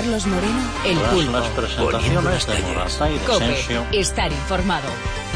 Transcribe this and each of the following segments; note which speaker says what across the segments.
Speaker 1: Carlos Moreno, El Pulpo.
Speaker 2: Las presentaciones de Morata y de
Speaker 1: COPE,
Speaker 2: Asensio.
Speaker 1: estar informado.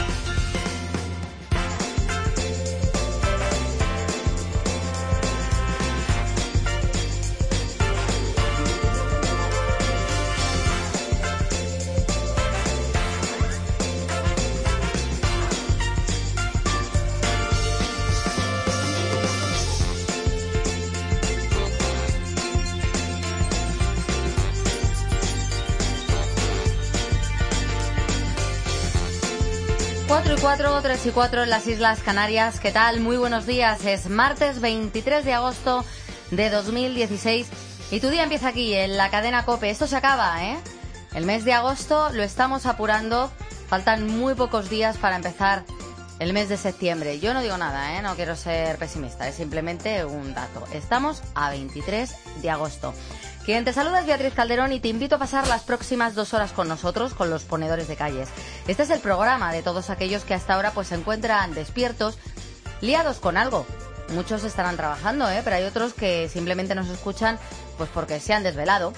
Speaker 3: Tres y cuatro en las Islas Canarias. ¿Qué tal? Muy buenos días. Es martes 23 de agosto de 2016 y tu día empieza aquí en la cadena COPE. Esto se acaba, ¿eh? El mes de agosto lo estamos apurando. Faltan muy pocos días para empezar el mes de septiembre. Yo no digo nada, ¿eh? No quiero ser pesimista. Es simplemente un dato. Estamos a 23 de agosto. Quien te saluda es Beatriz Calderón y te invito a pasar las próximas 2 horas con nosotros, con los ponedores de calles. Este es el programa de todos aquellos que hasta ahora pues se encuentran despiertos, liados con algo. Muchos estarán trabajando, pero hay otros que simplemente nos escuchan pues porque se han desvelado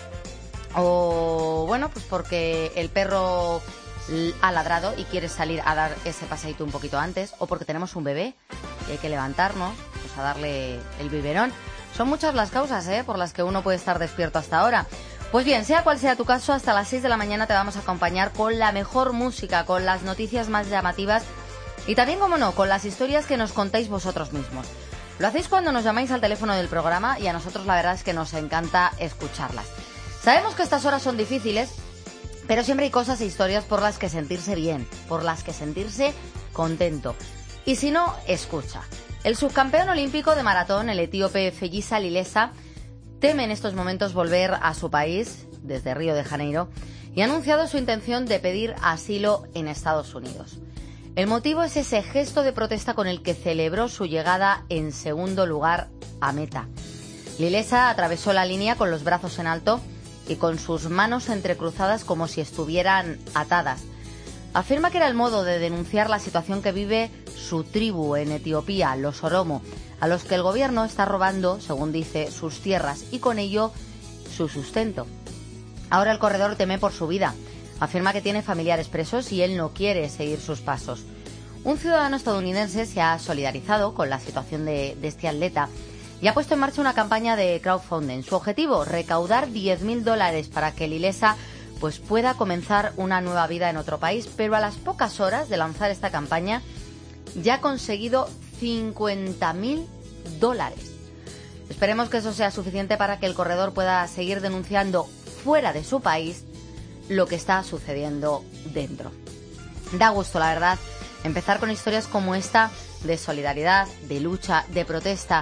Speaker 3: o bueno, pues porque el perro ha ladrado y quiere salir a dar ese paseíto un poquito antes, o porque tenemos un bebé y hay que levantarnos pues a darle el biberón. Son muchas las causas por las que uno puede estar despierto hasta ahora. Pues bien, sea cual sea tu caso, hasta las 6 de la mañana te vamos a acompañar con la mejor música, con las noticias más llamativas y también, como no, con las historias que nos contáis vosotros mismos. Lo hacéis cuando nos llamáis al teléfono del programa y a nosotros la verdad es que nos encanta escucharlas. Sabemos que estas horas son difíciles, pero siempre hay cosas e historias por las que sentirse bien, por las que sentirse contento. Y si no, escucha. El subcampeón olímpico de maratón, el etíope Feyisa Lilesa, teme en estos momentos volver a su país, desde Río de Janeiro, y ha anunciado su intención de pedir asilo en Estados Unidos. El motivo es ese gesto de protesta con el que celebró su llegada en segundo lugar a meta. Lilesa atravesó la línea con los brazos en alto y con sus manos entrecruzadas como si estuvieran atadas. Afirma que era el modo de denunciar la situación que vive su tribu en Etiopía, los Oromo, a los que el gobierno está robando, según dice, sus tierras y con ello su sustento. Ahora el corredor teme por su vida. Afirma que tiene familiares presos y él no quiere seguir sus pasos. Un ciudadano estadounidense se ha solidarizado con la situación de este atleta y ha puesto en marcha una campaña de crowdfunding. Su objetivo, recaudar $10.000 para que Lilesa pues pueda comenzar una nueva vida en otro país, pero a las pocas horas de lanzar esta campaña ya ha conseguido $50.000. Esperemos que eso sea suficiente para que el corredor pueda seguir denunciando fuera de su país lo que está sucediendo dentro. Da gusto, la verdad, empezar con historias como esta de solidaridad, de lucha, de protesta.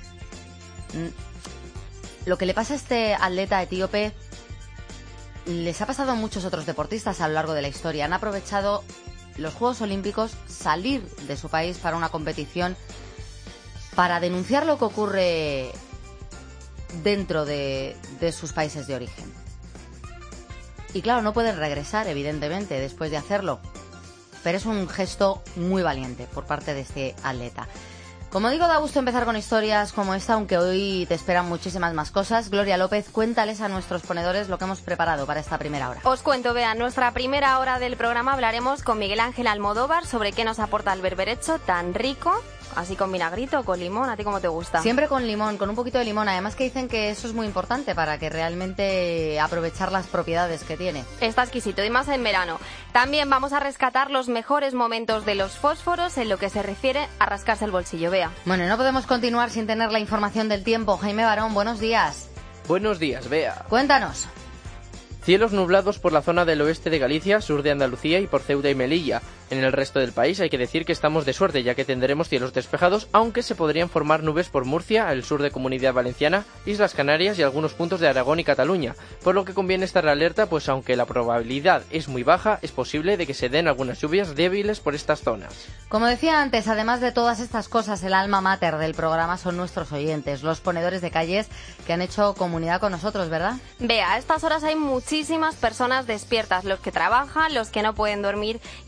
Speaker 3: Lo que le pasa a este atleta etíope les ha pasado a muchos otros deportistas a lo largo de la historia. Han aprovechado los Juegos Olímpicos, salir de su país para una competición, para denunciar lo que ocurre dentro de sus países de origen. Y claro, no pueden regresar, evidentemente, después de hacerlo. Pero es un gesto muy valiente por parte de este atleta. Como digo, da gusto empezar con historias como esta, aunque hoy te esperan muchísimas más cosas. Gloria López, cuéntales a nuestros ponedores lo que hemos preparado para esta primera hora.
Speaker 4: Os cuento, Bea, en nuestra primera hora del programa hablaremos con Miguel Ángel Almodóvar sobre qué nos aporta el berberecho tan rico, así con vinagrito o con limón. ¿A ti cómo te gusta?
Speaker 3: Siempre con limón, con un poquito de limón. Además que dicen que eso es muy importante para que realmente aprovechar las propiedades que tiene.
Speaker 4: Está exquisito y más en verano. También vamos a rescatar los mejores momentos de los fósforos en lo que se refiere a rascarse el bolsillo, Bea.
Speaker 3: Bueno, y no podemos continuar sin tener la información del tiempo. Jaime Barón, buenos días.
Speaker 5: Buenos días, Bea.
Speaker 3: Cuéntanos.
Speaker 5: Cielos nublados por la zona del oeste de Galicia, sur de Andalucía y por Ceuta y Melilla. En el resto del país hay que decir que estamos de suerte, ya que tendremos cielos despejados, aunque se podrían formar nubes por Murcia, el sur de Comunidad Valenciana, Islas Canarias y algunos puntos de Aragón y Cataluña, por lo que conviene estar alerta, pues aunque la probabilidad es muy baja, es posible de que se den algunas lluvias débiles por estas zonas.
Speaker 3: Como decía antes, además de todas estas cosas, el alma mater del programa son nuestros oyentes, los ponedores de calles que han hecho comunidad con nosotros, ¿verdad?
Speaker 4: Vea, a estas horas hay muchísimas personas despiertas, los que trabajan, los que no pueden dormir y también para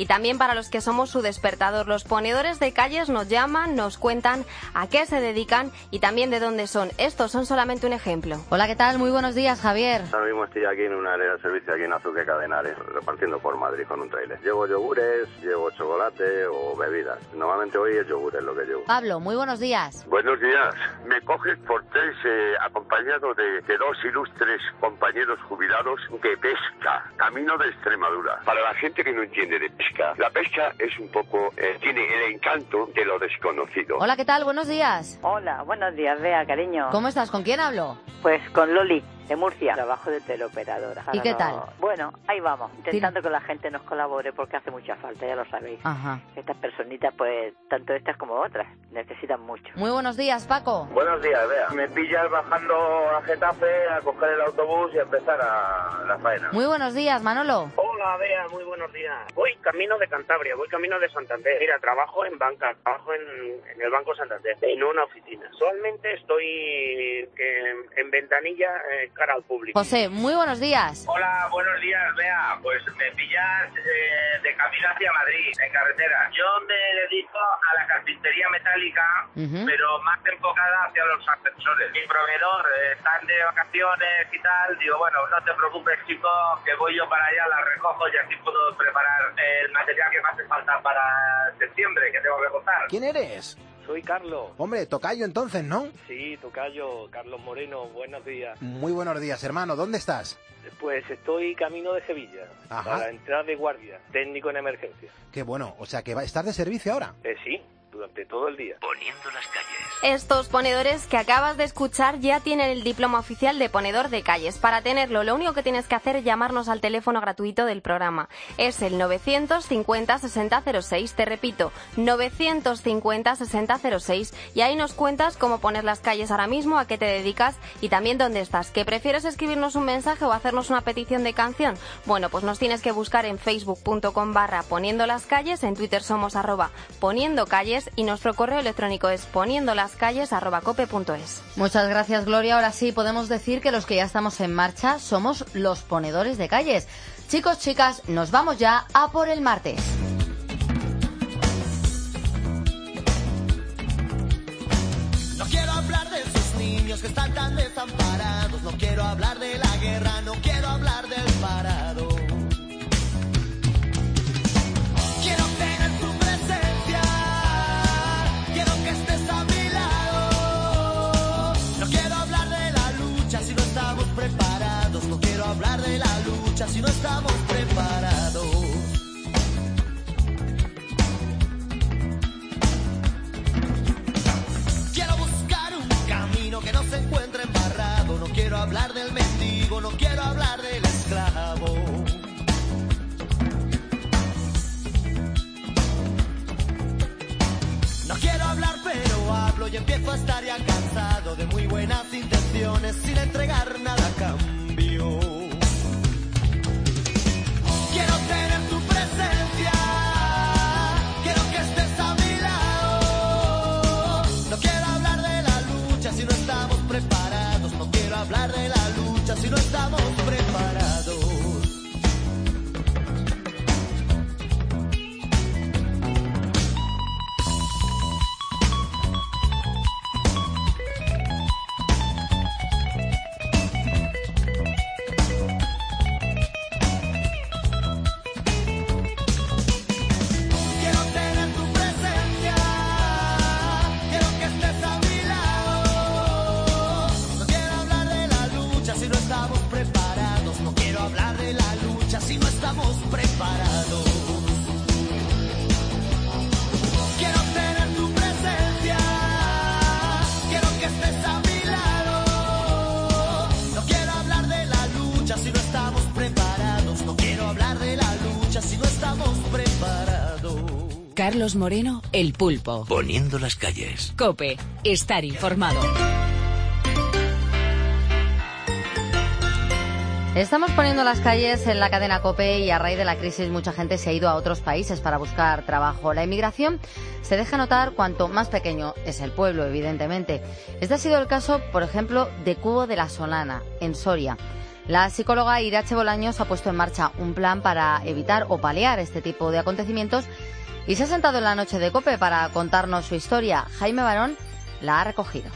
Speaker 4: para los que somos su despertador. Los ponedores de calles nos llaman, nos cuentan a qué se dedican y también de dónde son. Estos son solamente un ejemplo.
Speaker 3: Hola, ¿qué tal? Muy buenos días, Javier.
Speaker 6: Ahora mismo estoy aquí en una área de servicio aquí en Azuque Cadenares, repartiendo por Madrid con un trailer. Llevo yogures, llevo chocolate o bebidas. Normalmente hoy es yogur, es lo que llevo.
Speaker 3: Pablo, muy buenos días.
Speaker 7: Buenos días. Me coges por tres acompañado de dos ilustres compañeros jubilados de pesca, camino de Extremadura. Para la gente que no entiende de pesca, la pesca es un poco, tiene el encanto de lo desconocido.
Speaker 3: Hola, ¿qué tal? Buenos días.
Speaker 8: Hola, buenos días, Bea, cariño.
Speaker 3: ¿Cómo estás? ¿Con quién hablo?
Speaker 8: Pues con Loli, de Murcia. Trabajo de teleoperadora.
Speaker 3: ¿Y qué tal?
Speaker 8: Bueno, ahí vamos, intentando que la gente nos colabore porque hace mucha falta, ya lo sabéis.
Speaker 3: Ajá.
Speaker 8: Estas personitas, pues, tanto estas como otras, necesitan mucho.
Speaker 3: Muy buenos días, Paco.
Speaker 9: Buenos días, Bea. Me pillas bajando a Getafe a coger el autobús y a empezar a la faena.
Speaker 3: Muy buenos días, Manolo.
Speaker 9: Hola, Bea, muy buenos días. Voy camino de Cantabria, voy camino de Santander. Mira, trabajo en banca, trabajo en el Banco Santander, en una oficina. Actualmente estoy en ventanilla cara al público.
Speaker 3: José, muy buenos días.
Speaker 9: Hola, buenos días, Bea. Pues me pillas de camino hacia Madrid, en carretera. Yo me dedico a la carpintería metálica, pero más enfocada hacia los ascensores. Mi proveedor están de vacaciones y tal. Digo, bueno, no te preocupes, chico, que voy yo para allá, la recojo y así puedo preparar el material que me hace falta para septiembre, que tengo que contar.
Speaker 10: ¿Quién eres?
Speaker 11: Soy Carlos.
Speaker 10: Hombre, tocayo entonces, ¿no?
Speaker 11: Sí, tocayo, Carlos Moreno, buenos días.
Speaker 10: Muy buenos días, hermano. ¿Dónde estás?
Speaker 11: Pues estoy camino de Sevilla, para entrar de guardia, técnico en emergencia.
Speaker 10: Qué bueno, o sea que estás de servicio ahora.
Speaker 11: Sí, durante todo el día.
Speaker 2: Poniendo las calles.
Speaker 4: Estos ponedores que acabas de escuchar ya tienen el diploma oficial de ponedor de calles. Para tenerlo, lo único que tienes que hacer es llamarnos al teléfono gratuito del programa. Es el 950-6006. Te repito, 950-6006. Y ahí nos cuentas cómo poner las calles ahora mismo, a qué te dedicas y también dónde estás. ¿Que prefieres escribirnos un mensaje o hacernos una petición de canción? Bueno, pues nos tienes que buscar en facebook.com/poniendo las calles, en Twitter somos @poniendo calles y nuestro correo electrónico es poniendolascalles@cope.es.
Speaker 3: Muchas gracias, Gloria. Ahora sí podemos decir que los que ya estamos en marcha somos los ponedores de calles. Chicos, chicas, nos vamos ya a por el martes.
Speaker 12: No quiero hablar de esos niños que están tan desamparados. No quiero hablar de la guerra, no quiero hablar del parado. Quiero tener tu presencia, quiero que estés a mi lado. No quiero hablar de la lucha si no estamos preparados. No quiero hablar de la lucha si no estamos preparados. Quiero buscar un camino que no se encuentre embarrado. No quiero hablar del mendigo, no quiero hablar del esclavo. No quiero hablar pero hablo y empiezo a estar ya cansado de muy buenas intenciones sin entregar nada a cambio. Quiero tener tu presencia, quiero que estés a mi lado. No quiero hablar de la lucha si no estamos preparados. No quiero hablar de la lucha si no estamos preparados.
Speaker 1: Carlos Moreno, El Pulpo.
Speaker 2: Poniendo las calles.
Speaker 1: COPE. Estar informado.
Speaker 3: Estamos poniendo las calles en la cadena COPE y a raíz de la crisis mucha gente se ha ido a otros países para buscar trabajo. La inmigración se deja notar cuanto más pequeño es el pueblo, evidentemente. Este ha sido el caso, por ejemplo, de Cubo de la Solana, en Soria. La psicóloga Irache Bolaños ha puesto en marcha un plan para evitar o paliar este tipo de acontecimientos y se ha sentado en la noche de COPE para contarnos su historia. Jaime Barón la ha recogido.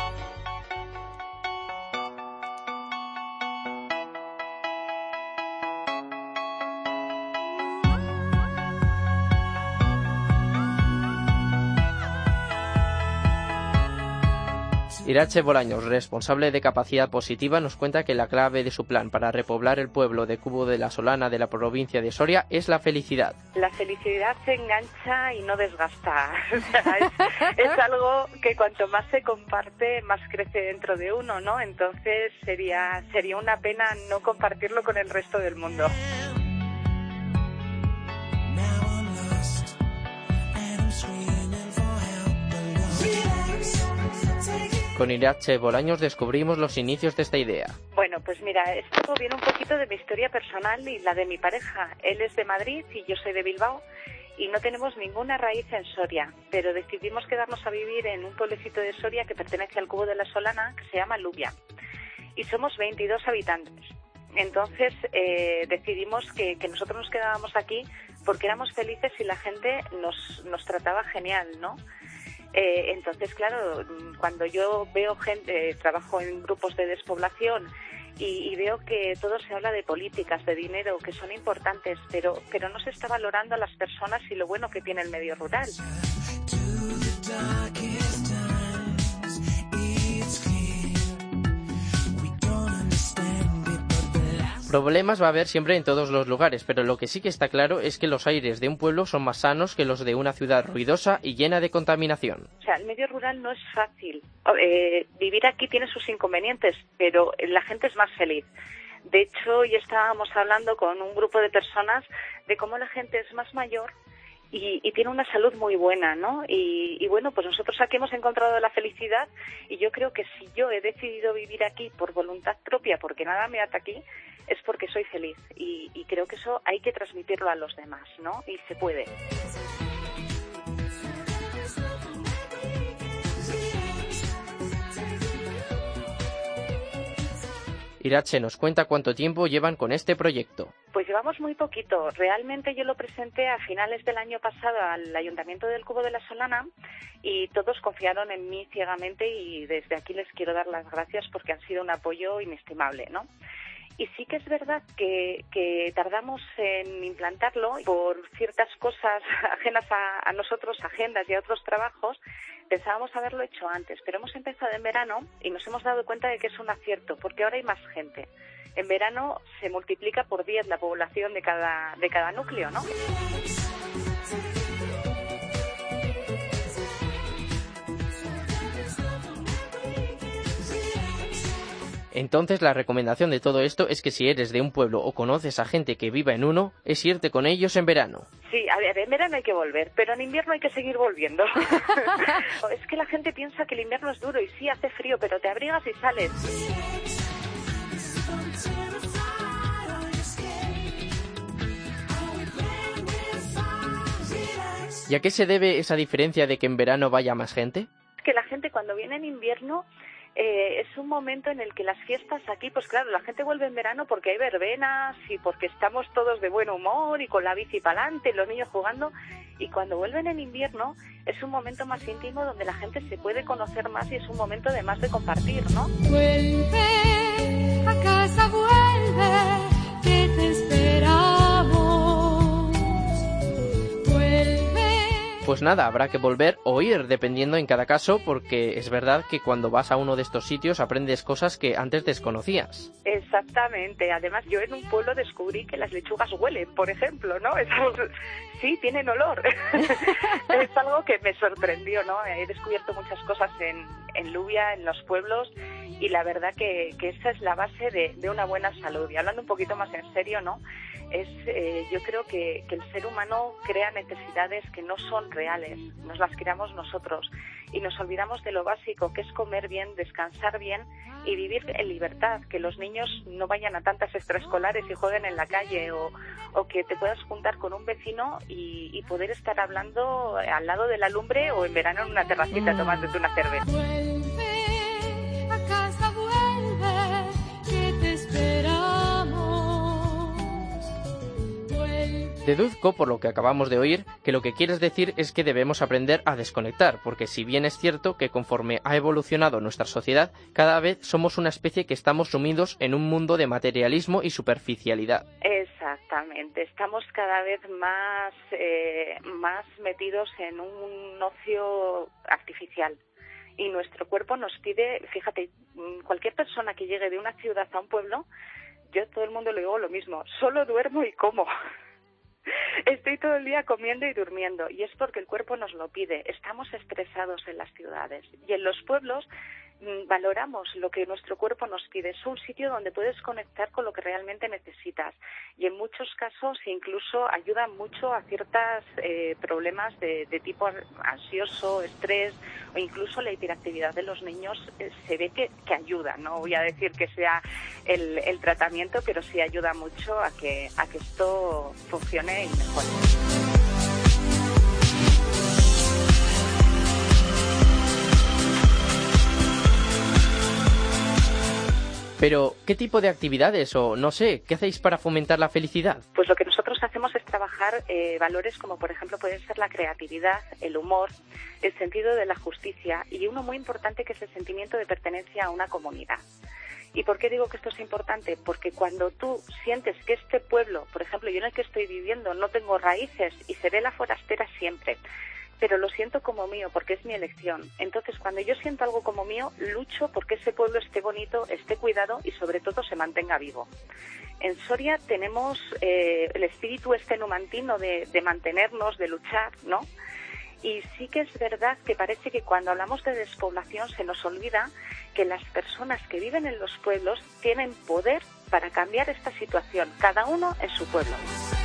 Speaker 5: Irache Bolaños, responsable de capacidad positiva, nos cuenta que la clave de su plan para repoblar el pueblo de Cubo de la Solana de la provincia de Soria es la felicidad.
Speaker 8: La felicidad se engancha y no desgasta. O sea, es algo que cuanto más se comparte, más crece dentro de uno, ¿no? Entonces sería una pena no compartirlo con el resto del mundo.
Speaker 5: Con Irache Bolaños descubrimos los inicios de esta idea.
Speaker 8: Bueno, pues mira, esto viene un poquito de mi historia personal y la de mi pareja. Él es de Madrid y yo soy de Bilbao y no tenemos ninguna raíz en Soria, pero decidimos quedarnos a vivir en un pueblecito de Soria que pertenece al Cubo de la Solana, que se llama Lubia. Y somos 22 habitantes. Entonces decidimos que nosotros nos quedábamos aquí porque éramos felices y la gente nos trataba genial, ¿no? Entonces, claro, cuando yo veo gente, trabajo en grupos de despoblación y veo que todo se habla de políticas, de dinero, que son importantes, pero no se está valorando a las personas y lo bueno que tiene el medio rural.
Speaker 5: Problemas va a haber siempre en todos los lugares, pero lo que sí que está claro es que los aires de un pueblo son más sanos que los de una ciudad ruidosa y llena de contaminación.
Speaker 8: O sea, el medio rural no es fácil. Vivir aquí tiene sus inconvenientes, pero la gente es más feliz. De hecho, hoy estábamos hablando con un grupo de personas de cómo la gente es más mayor y tiene una salud muy buena, ¿no? Y bueno, pues nosotros aquí hemos encontrado la felicidad y yo creo que si yo he decidido vivir aquí por voluntad propia, porque nada me ata aquí, es porque soy feliz y creo que eso hay que transmitirlo a los demás, ¿no? Y se puede.
Speaker 5: Irache nos cuenta cuánto tiempo llevan con este proyecto.
Speaker 8: Pues llevamos muy poquito. Realmente yo lo presenté a finales del año pasado al Ayuntamiento del Cubo de la Solana y todos confiaron en mí ciegamente y desde aquí les quiero dar las gracias porque han sido un apoyo inestimable, ¿no? Y sí que es verdad que tardamos en implantarlo por ciertas cosas ajenas a nosotros, agendas y a otros trabajos. Pensábamos haberlo hecho antes, pero hemos empezado en verano y nos hemos dado cuenta de que es un acierto, porque ahora hay más gente. En verano se multiplica por 10 la población de cada núcleo, ¿no?
Speaker 5: Entonces la recomendación de todo esto es que si eres de un pueblo o conoces a gente que viva en uno, es irte con ellos en verano.
Speaker 8: Sí, a ver, en verano hay que volver, pero en invierno hay que seguir volviendo. Es que la gente piensa que el invierno es duro y sí, hace frío, pero te abrigas y sales.
Speaker 5: ¿Y a qué se debe esa diferencia de que en verano vaya más gente?
Speaker 8: Que la gente cuando viene en invierno es un momento en el que las fiestas aquí, pues claro, la gente vuelve en verano porque hay verbenas y porque estamos todos de buen humor y con la bici para adelante, los niños jugando, y cuando vuelven en invierno es un momento más íntimo donde la gente se puede conocer más y es un momento de más de compartir, ¿no?
Speaker 12: Vuelve a casa, vuelve, que te esperamos.
Speaker 5: Pues nada, habrá que volver o ir, dependiendo en cada caso, porque es verdad que cuando vas a uno de estos sitios aprendes cosas que antes desconocías.
Speaker 8: Exactamente. Además, yo en un pueblo descubrí que las lechugas huelen, por ejemplo, ¿no? Es algo... Sí, tienen olor. Es algo que me sorprendió, ¿no? He descubierto muchas cosas en Lubia, en los pueblos, y la verdad que esa es la base de una buena salud. Y hablando un poquito más en serio, ¿no? Yo creo que el ser humano crea necesidades que no son reales, nos las creamos nosotros y nos olvidamos de lo básico, que es comer bien, descansar bien y vivir en libertad, que los niños no vayan a tantas extraescolares y jueguen en la calle o que te puedas juntar con un vecino y poder estar hablando al lado de la lumbre o en verano en una terracita tomándote una cerveza.
Speaker 12: Vuelve a casa, vuelve, que te esperamos.
Speaker 5: Deduzco, por lo que acabamos de oír, que lo que quieres decir es que debemos aprender a desconectar, porque si bien es cierto que conforme ha evolucionado nuestra sociedad, cada vez somos una especie que estamos sumidos en un mundo de materialismo y superficialidad.
Speaker 8: Exactamente, estamos cada vez más metidos en un ocio artificial. Y nuestro cuerpo nos pide, fíjate, cualquier persona que llegue de una ciudad a un pueblo, yo a todo el mundo le digo lo mismo, solo duermo y como. Estoy todo el día comiendo y durmiendo, y es porque el cuerpo nos lo pide. Estamos estresados en las ciudades, y en los pueblos valoramos lo que nuestro cuerpo nos pide. Es un sitio donde puedes conectar con lo que realmente necesitas, y en muchos casos incluso ayuda mucho a ciertos problemas de tipo ansioso, estrés, o incluso la hiperactividad de los niños se ve que ayuda. No voy a decir que sea el tratamiento, pero sí ayuda mucho a que esto funcione y mejore.
Speaker 5: Pero, ¿qué tipo de actividades o, no sé, qué hacéis para fomentar la felicidad?
Speaker 8: Pues lo que nosotros hacemos es trabajar valores como, por ejemplo, pueden ser la creatividad, el humor, el sentido de la justicia y uno muy importante que es el sentimiento de pertenencia a una comunidad. ¿Y por qué digo que esto es importante? Porque cuando tú sientes que este pueblo, por ejemplo, yo en el que estoy viviendo, no tengo raíces y seré la forastera siempre, pero lo siento como mío porque es mi elección. Entonces, cuando yo siento algo como mío, lucho porque ese pueblo esté bonito, esté cuidado y sobre todo se mantenga vivo. En Soria tenemos el espíritu numantino de mantenernos, de luchar, ¿no? Y sí que es verdad que parece que cuando hablamos de despoblación se nos olvida que las personas que viven en los pueblos tienen poder para cambiar esta situación, cada uno en su pueblo.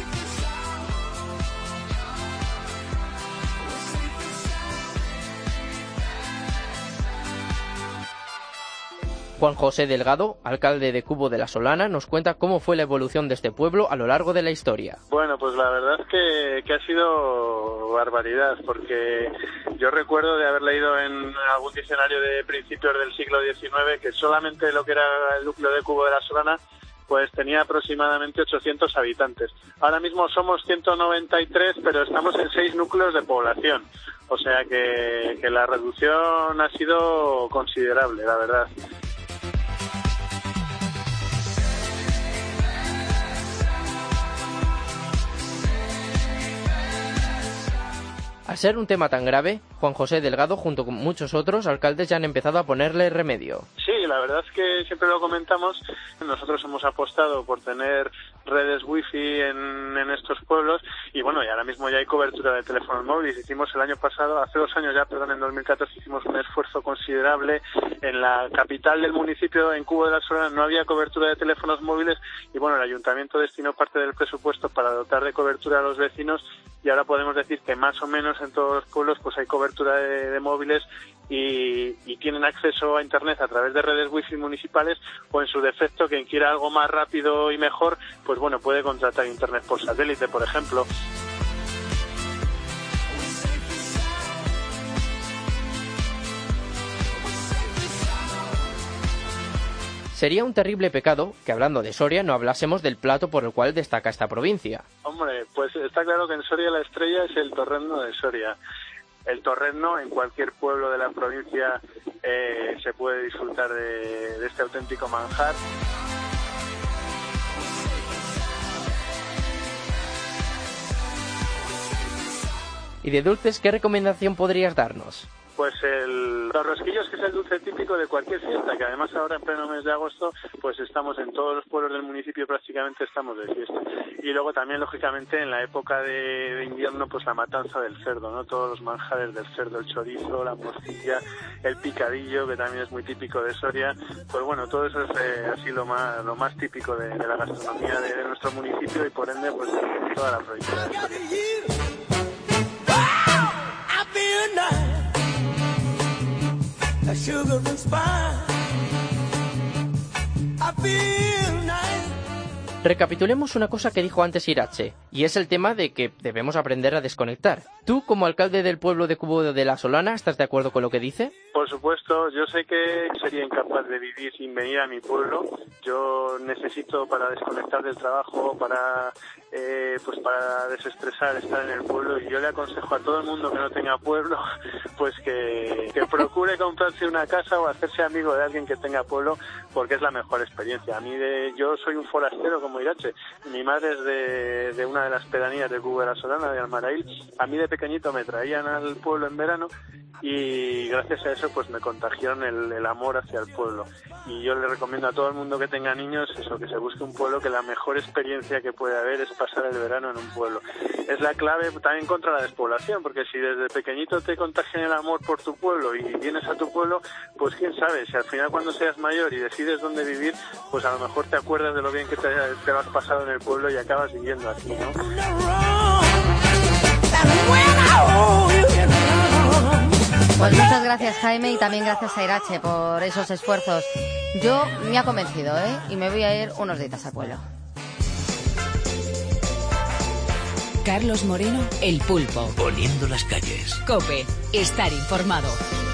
Speaker 5: Juan José Delgado, alcalde de Cubo de la Solana, nos cuenta cómo fue la evolución de este pueblo a lo largo de la historia.
Speaker 13: Bueno, pues la verdad es que ha sido barbaridad, porque yo recuerdo de haber leído en algún diccionario de principios del siglo XIX que solamente lo que era el núcleo de Cubo de la Solana pues tenía aproximadamente 800 habitantes. Ahora mismo somos 193, pero estamos en 6 núcleos de población. O sea que la reducción ha sido considerable, la verdad.
Speaker 5: Al ser un tema tan grave, Juan José Delgado, junto con muchos otros alcaldes, ya han empezado a ponerle remedio.
Speaker 13: Sí, la verdad es que siempre lo comentamos. Nosotros hemos apostado por tener redes wifi en estos pueblos y bueno, y ahora mismo ya hay cobertura de teléfonos móviles. Hicimos el año pasado, hace 2 años ya, en 2014 hicimos un esfuerzo considerable. En la capital del municipio, en Cubo de la Solana, no había cobertura de teléfonos móviles y bueno, el ayuntamiento destinó parte del presupuesto para dotar de cobertura a los vecinos y ahora podemos decir que más o menos en todos los pueblos pues hay cobertura de móviles y tienen acceso a internet a través de redes wifi municipales o en su defecto quien quiera algo más rápido y mejor pues bueno puede contratar internet por satélite, por ejemplo.
Speaker 5: Sería un terrible pecado que, hablando de Soria, no hablásemos del plato por el cual destaca esta provincia.
Speaker 13: Hombre, pues está claro que en Soria la estrella es el torrezno de Soria. El torrezno, en cualquier pueblo de la provincia se puede disfrutar de este auténtico manjar.
Speaker 5: ¿Y de dulces qué recomendación podrías darnos?
Speaker 13: Pues los rosquillos, que es el dulce típico de cualquier fiesta, que además ahora en pleno mes de agosto pues estamos en todos los pueblos del municipio, prácticamente estamos de fiesta. Y luego también, lógicamente, en la época de invierno, pues la matanza del cerdo, ¿no? Todos los manjares del cerdo, el chorizo, la morcilla, el picadillo, que también es muy típico de Soria. Pues bueno, todo eso es así lo más típico de la gastronomía de nuestro municipio y por ende pues de toda la provincia de Soria.
Speaker 5: Recapitulemos una cosa que dijo antes Irache. y es el tema de que debemos aprender a desconectar. ¿Tú, como alcalde del pueblo de Cubo de la Solana, estás de acuerdo con lo que dice?
Speaker 13: Por supuesto, yo sé que sería incapaz de vivir sin venir a mi pueblo. Yo necesito, para desconectar del trabajo, para desestresar, estar en el pueblo, y yo le aconsejo a todo el mundo que no tenga pueblo, pues que procure comprarse una casa o hacerse amigo de alguien que tenga pueblo, porque es la mejor experiencia. Yo soy un forastero como Irache. Mi madre es de una de las pedanías de Cubo de la Solana, de Almaraíl. A mí de pequeñito me traían al pueblo en verano y gracias a eso pues me contagiaron el amor hacia el pueblo. Y yo le recomiendo a todo el mundo que tenga niños eso, que se busque un pueblo, que la mejor experiencia que puede haber es pasar el verano en un pueblo. Es la clave también contra la despoblación, porque si desde pequeñito te contagian el amor por tu pueblo y vienes a tu pueblo, pues quién sabe, si al final cuando seas mayor y decides dónde vivir, pues a lo mejor te acuerdas de lo bien que te lo has pasado en el pueblo y acabas viviendo aquí, ¿no?
Speaker 3: Pues muchas gracias, Jaime, y también gracias a Irache por esos esfuerzos. Yo me ha convencido, y me voy a ir unos días al pueblo.
Speaker 1: Carlos Moreno, El Pulpo.
Speaker 2: Poniendo las calles.
Speaker 1: COPE. Estar informado.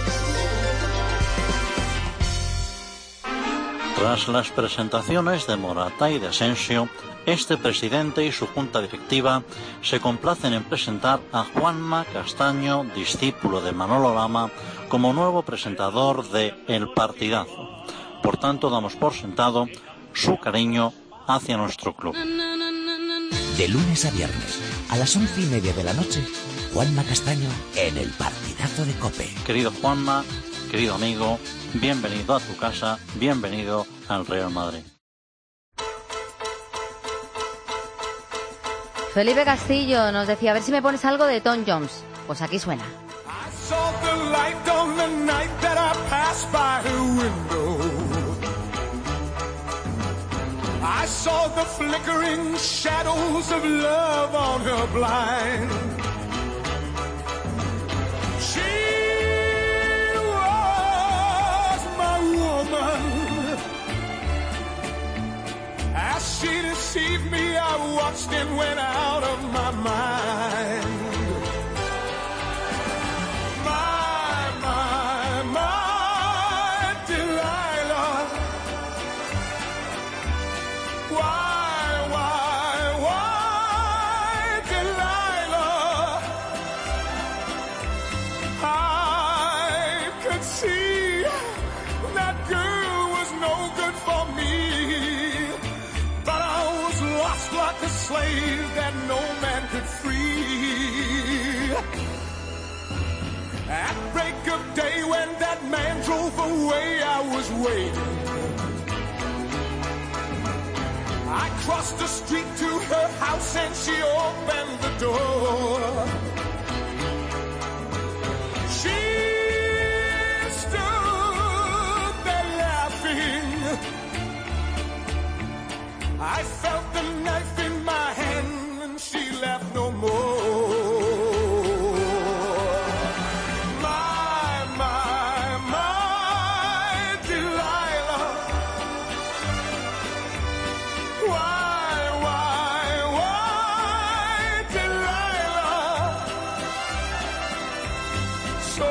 Speaker 14: Tras las presentaciones de Morata y de Asensio, este presidente y su junta directiva se complacen en presentar a Juanma Castaño, discípulo de Manolo Lama, como nuevo presentador de El Partidazo. Por tanto, damos por sentado su cariño hacia nuestro club.
Speaker 2: De lunes a viernes, a las 11:30 de la noche, Juanma Castaño en El Partidazo de COPE.
Speaker 14: Querido Juanma, querido amigo, bienvenido a tu casa, bienvenido al Real Madrid.
Speaker 3: Felipe Castillo nos decía, a ver si me pones algo de Tom Jones. Pues aquí suena.
Speaker 12: I saw the flickering shadows of love on her blind. She was my woman. As she deceived me, I watched and went out of my mind. Slave that no man could free. At break of day when that man drove away, I was waiting. I crossed the street to her house and she opened the door. She stood there laughing. I felt the knife in my hand and she laughed no more. My Delilah. Why, Delilah? So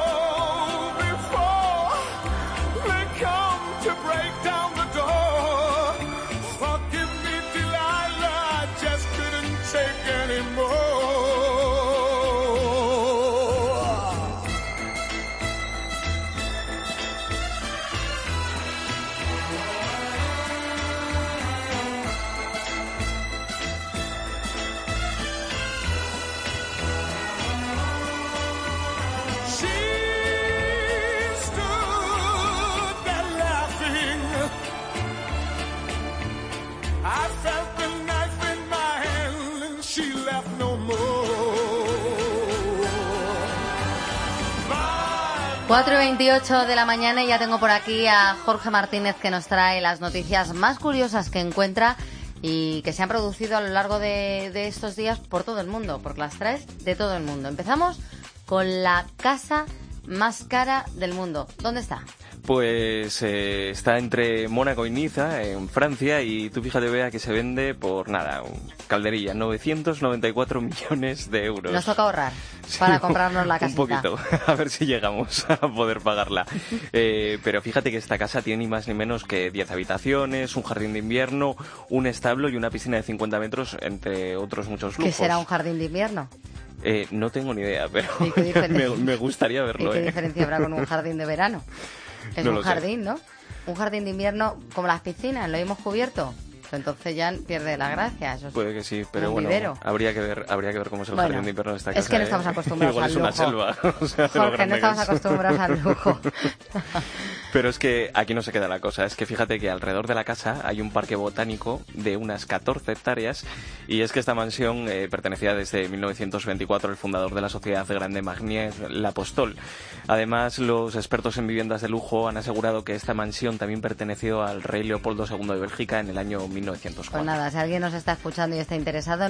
Speaker 12: before they come to break down the door, forgive me, Delilah, I just couldn't take anymore. She stood there laughing. I felt the knife in my hand and she laughed no more.
Speaker 3: 4:28 de la mañana y ya tengo por aquí a Jorge Martínez, que nos trae las noticias más curiosas que encuentra y que se han producido a lo largo de estos días por todo el mundo, porque las traes de todo el mundo. Empezamos con la casa más cara del mundo. ¿Dónde está?
Speaker 15: Pues está entre Mónaco y Niza, en Francia, y tú fíjate, Bea, que se vende por nada, calderilla, 994 millones de euros.
Speaker 3: Nos toca ahorrar para comprarnos la casita.
Speaker 15: Un poquito, a ver si llegamos a poder pagarla. Pero fíjate que esta casa tiene ni más ni menos que 10 habitaciones, un jardín de invierno, un establo y una piscina de 50 metros, entre otros muchos lujos.
Speaker 3: ¿Qué será un jardín de invierno?
Speaker 15: No tengo ni idea, pero me gustaría verlo.
Speaker 3: ¿Y qué diferencia habrá con un jardín de verano? Es
Speaker 15: no
Speaker 3: un jardín, ¿no? Un jardín de invierno como las piscinas, lo hemos cubierto. Entonces ya pierde la gracia. Eso
Speaker 15: puede que sí, pero bueno, habría que ver cómo es el jardín de invierno de esta casa.
Speaker 3: Es que no estamos acostumbrados al lujo.
Speaker 15: Igual es una selva. O sea,
Speaker 3: Jorge, no estamos acostumbrados al lujo.
Speaker 15: Pero es que aquí no se queda la cosa. Es que fíjate que alrededor de la casa hay un parque botánico de unas 14 hectáreas, y es que esta mansión pertenecía desde 1924 al fundador de la sociedad Grande Marnier, L'Apostol. Además, los expertos en viviendas de lujo han asegurado que esta mansión también perteneció al rey Leopoldo II de Bélgica en el año 1904.
Speaker 3: Pues nada, si alguien nos está escuchando y está interesado,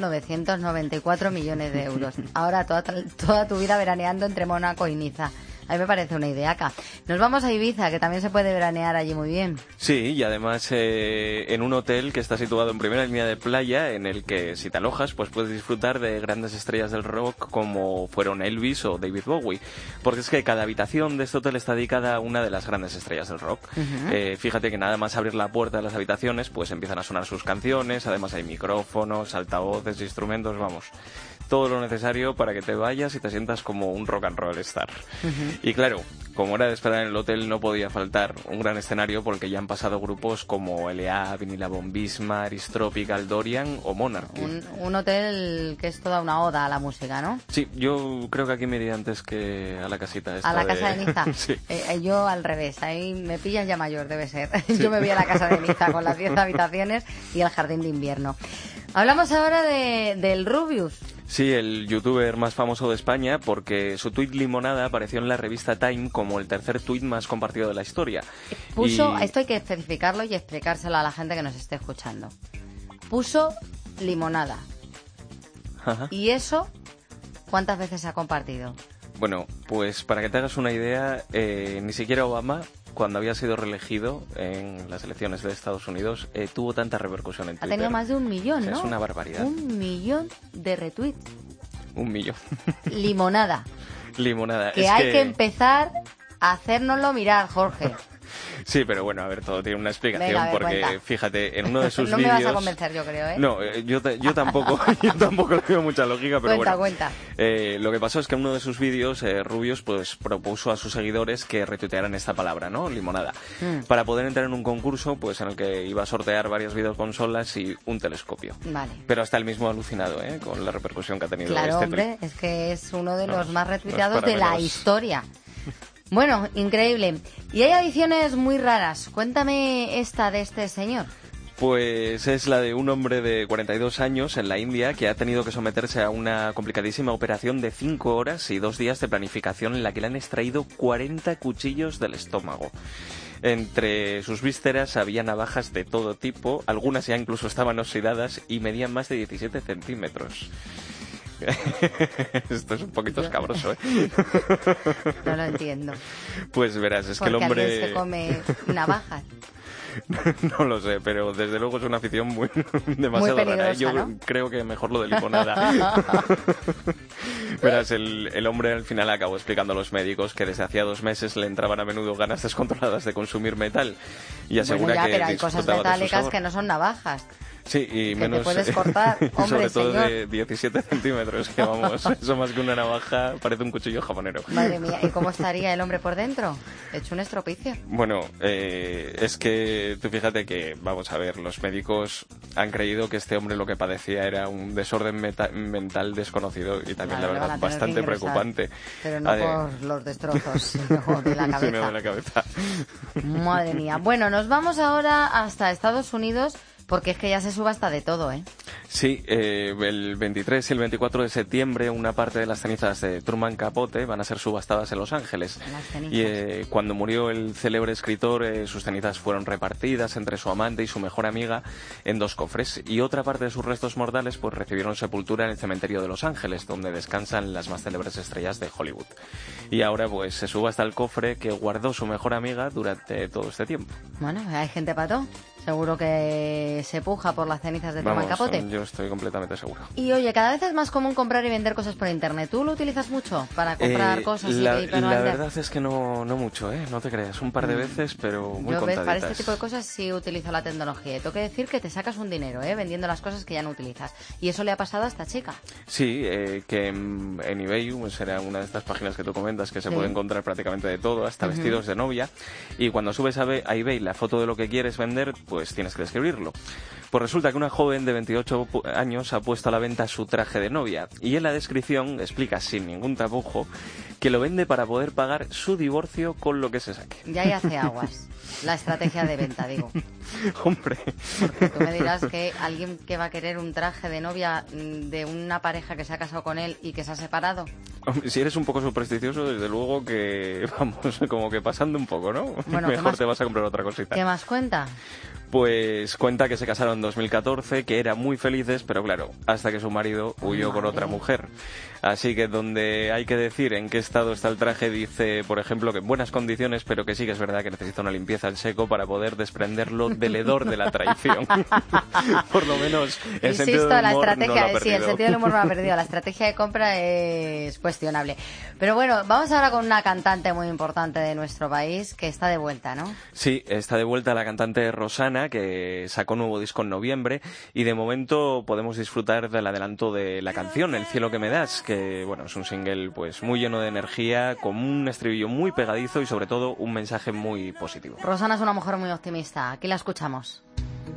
Speaker 3: 994 millones de euros. Ahora toda tu vida veraneando entre Mónaco y Niza. A mí me parece una ideaca. Nos vamos a Ibiza, que también se puede veranear allí muy bien.
Speaker 15: Sí, y además en un hotel que está situado en primera línea de playa, en el que si te alojas pues puedes disfrutar de grandes estrellas del rock como fueron Elvis o David Bowie. Porque es que cada habitación de este hotel está dedicada a una de las grandes estrellas del rock. Fíjate que nada más abrir la puerta de las habitaciones pues empiezan a sonar sus canciones, además hay micrófonos, altavoces, instrumentos, vamos, todo lo necesario para que te vayas y te sientas como un rock and roll star. Y claro, como era de esperar, en el hotel no podía faltar un gran escenario, porque ya han pasado grupos como L.A., Vinila Bombisma, Aristropical, Dorian o Monarchy.
Speaker 3: Un hotel que es toda una oda a la música, ¿no?
Speaker 15: Sí, yo creo que aquí me iría antes que a la casita esta.
Speaker 3: ¿A la casa de Niza?
Speaker 15: Sí.
Speaker 3: Yo al revés, ahí me pillan ya mayor, debe ser. Sí. Yo me voy a la casa de Niza con las 10 habitaciones y el jardín de invierno. Hablamos ahora del Rubius.
Speaker 15: Sí, el youtuber más famoso de España, porque su tuit limonada apareció en la revista Time como el tercer tuit más compartido de la historia.
Speaker 3: Esto hay que especificarlo y explicárselo a la gente que nos esté escuchando. Puso limonada.
Speaker 15: Ajá.
Speaker 3: ¿Y eso cuántas veces se ha compartido?
Speaker 15: Bueno, pues para que te hagas una idea, ni siquiera Obama, cuando había sido reelegido en las elecciones de Estados Unidos, tuvo tanta repercusión en Twitter.
Speaker 3: Ha tenido más de 1 millón, ¿no?
Speaker 15: Es una barbaridad.
Speaker 3: 1 millón de retweets.
Speaker 15: 1 millón.
Speaker 3: Limonada.
Speaker 15: Limonada.
Speaker 3: Que hay que empezar a hacérnoslo mirar, Jorge.
Speaker 15: Sí, pero bueno, a ver, todo tiene una explicación.
Speaker 3: Venga,
Speaker 15: porque
Speaker 3: cuenta.
Speaker 15: Fíjate, en uno de sus
Speaker 3: no
Speaker 15: vídeos...
Speaker 3: No me vas a convencer, yo creo, ¿eh?
Speaker 15: No, yo tampoco le veo mucha lógica, pero
Speaker 3: cuenta.
Speaker 15: Lo que pasó es que en uno de sus vídeos, Rubius pues propuso a sus seguidores que retuitearan esta palabra, ¿no? Limonada. Para poder entrar en un concurso pues en el que iba a sortear varias videoconsolas y un telescopio.
Speaker 3: Vale.
Speaker 15: Pero hasta él mismo alucinado, con la repercusión que ha tenido
Speaker 3: Claro,
Speaker 15: este
Speaker 3: hombre,
Speaker 15: tweet.
Speaker 3: Es que es uno de los más retuiteados de la historia. Bueno, increíble. Y hay adiciones muy raras. Cuéntame esta de este señor.
Speaker 15: Pues es la de un hombre de 42 años en la India que ha tenido que someterse a una complicadísima operación de 5 horas y 2 días de planificación en la que le han extraído 40 cuchillos del estómago. Entre sus vísceras había navajas de todo tipo, algunas ya incluso estaban oxidadas y medían más de 17 centímetros. Esto es un poquito escabroso, ¿eh?
Speaker 3: No lo entiendo.
Speaker 15: Pues verás, es que el
Speaker 3: hombre...
Speaker 15: hombre...
Speaker 3: se come navajas.
Speaker 15: No lo sé, pero desde luego es una afición demasiado
Speaker 3: muy
Speaker 15: rara. Yo
Speaker 3: ¿no?
Speaker 15: creo que mejor lo de limonada. Verás, el hombre al final acabó explicando a los médicos que desde hacía 2 meses le entraban a menudo ganas descontroladas de consumir metal. Y asegura que
Speaker 3: pero hay cosas metálicas que no son navajas.
Speaker 15: Sí, y
Speaker 3: que
Speaker 15: menos...
Speaker 3: te puedes cortar, hombre,
Speaker 15: sobre todo
Speaker 3: señor.
Speaker 15: de 17 centímetros, que vamos, eso más que una navaja parece un cuchillo jamonero.
Speaker 3: Madre mía, ¿y cómo estaría el hombre por dentro? Hecho un estropicio.
Speaker 15: Bueno, es que tú fíjate que, vamos a ver, los médicos han creído que este hombre lo que padecía era un desorden mental desconocido y también,
Speaker 3: claro,
Speaker 15: la verdad, bastante preocupante.
Speaker 3: Pero no por los destrozos, sino de la cabeza.
Speaker 15: Sino de la cabeza.
Speaker 3: Madre mía. Bueno, nos vamos ahora hasta Estados Unidos, porque es que ya se subasta de todo, ¿eh?
Speaker 15: Sí, el 23 y el 24 de septiembre una parte de las cenizas de Truman Capote van a ser subastadas en Los Ángeles. Y cuando murió el célebre escritor, sus cenizas fueron repartidas entre su amante y su mejor amiga en 2 cofres. Y otra parte de sus restos mortales pues recibieron sepultura en el cementerio de Los Ángeles, donde descansan las más célebres estrellas de Hollywood. Y ahora pues se subasta el cofre que guardó su mejor amiga durante todo este tiempo.
Speaker 3: Bueno, hay gente para todo. Seguro que se puja por las cenizas de Truman Capote.
Speaker 15: Yo estoy completamente seguro.
Speaker 3: Y oye, cada vez es más común comprar y vender cosas por internet. ¿Tú lo utilizas mucho para comprar cosas y
Speaker 15: la
Speaker 3: vender?
Speaker 15: verdad es que no mucho, no te creas. Un par de veces, pero muy contaditas.
Speaker 3: Para este tipo de cosas sí utilizo la tecnología. Y tengo que decir que te sacas un dinero vendiendo las cosas que ya no utilizas. Y eso le ha pasado a esta chica.
Speaker 15: Sí, que en eBay, pues era una de estas páginas que tú comentas, que se puede encontrar prácticamente de todo, hasta vestidos de novia. Y cuando subes a eBay la foto de lo que quieres vender, pues tienes que describirlo. Pues resulta que una joven de 28 años ha puesto a la venta su traje de novia y en la descripción explica sin ningún tapujo que lo vende para poder pagar su divorcio con lo que se saque.
Speaker 3: Ya ahí hace aguas la estrategia de venta, digo.
Speaker 15: Hombre.
Speaker 3: Porque tú me dirás que alguien que va a querer un traje de novia de una pareja que se ha casado con él y que se ha separado.
Speaker 15: Hombre, si eres un poco supersticioso, desde luego que, vamos, como que pasando un poco, ¿no?
Speaker 3: Bueno,
Speaker 15: mejor te vas a comprar otra cosita.
Speaker 3: ¿Qué más cuenta?
Speaker 15: Pues cuenta que se casaron en 2014, que eran muy felices, pero claro, hasta que su marido huyó con otra mujer. Así que donde hay que decir en qué estado está el traje, dice, por ejemplo, que en buenas condiciones, pero que sí que es verdad que necesita una limpieza en seco para poder desprenderlo del hedor de la traición. Por lo menos el sentido del humor
Speaker 3: la estrategia,
Speaker 15: no lo ha perdido.
Speaker 3: Sí, el sentido del humor no lo ha perdido. La estrategia de compra es cuestionable. Pero bueno, vamos ahora con una cantante muy importante de nuestro país que está de vuelta, ¿no?
Speaker 15: Sí, está de vuelta la cantante Rosana, que sacó nuevo disco en noviembre y de momento podemos disfrutar del adelanto de la canción El cielo que me das, que bueno, es un single pues muy lleno de energía, con un estribillo muy pegadizo y sobre todo un mensaje muy positivo.
Speaker 3: Rosana es una mujer muy optimista. Aquí la escuchamos.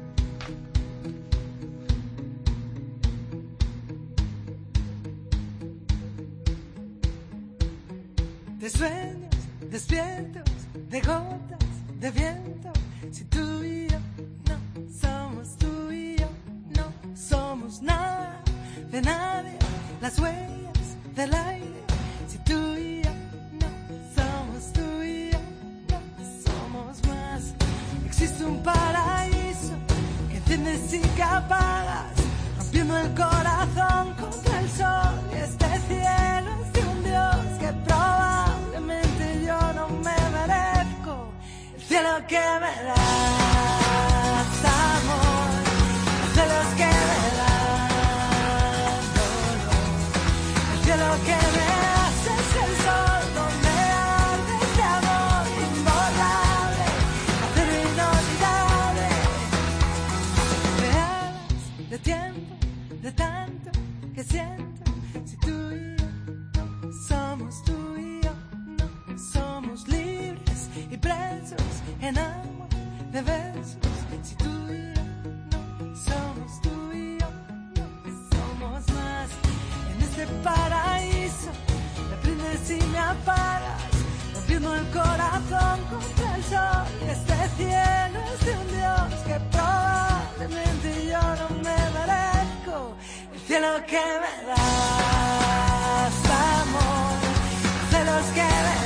Speaker 12: De sueños despiertos, de gotas de viento. Si tú y yo no somos tú y yo, no somos nada de nadie. Las huellas del aire. Si tú y yo no somos tú y yo, no somos más. Existe un paraíso que enciendes y que apagas, rompiendo el corazón contra el sol. Y este cielo es de un Dios que probablemente yo no me merezco. El cielo que me das, amor, los celos que me das, dolor. El cielo que me das es el sol donde arde este amor imborrable, acero inolvidable. Me hablas de tiempo, de tanto que siento. Si tú y yo no somos tú y yo, no somos libres y presos en amor de besos. Si tú y yo no somos tú y yo, no somos más. En este paraíso me prendes y me apagas, rompiendo el corazón contra el sol. Y este cielo es de un Dios que probablemente yo no me merezco. El cielo que me das, amor, los celos que me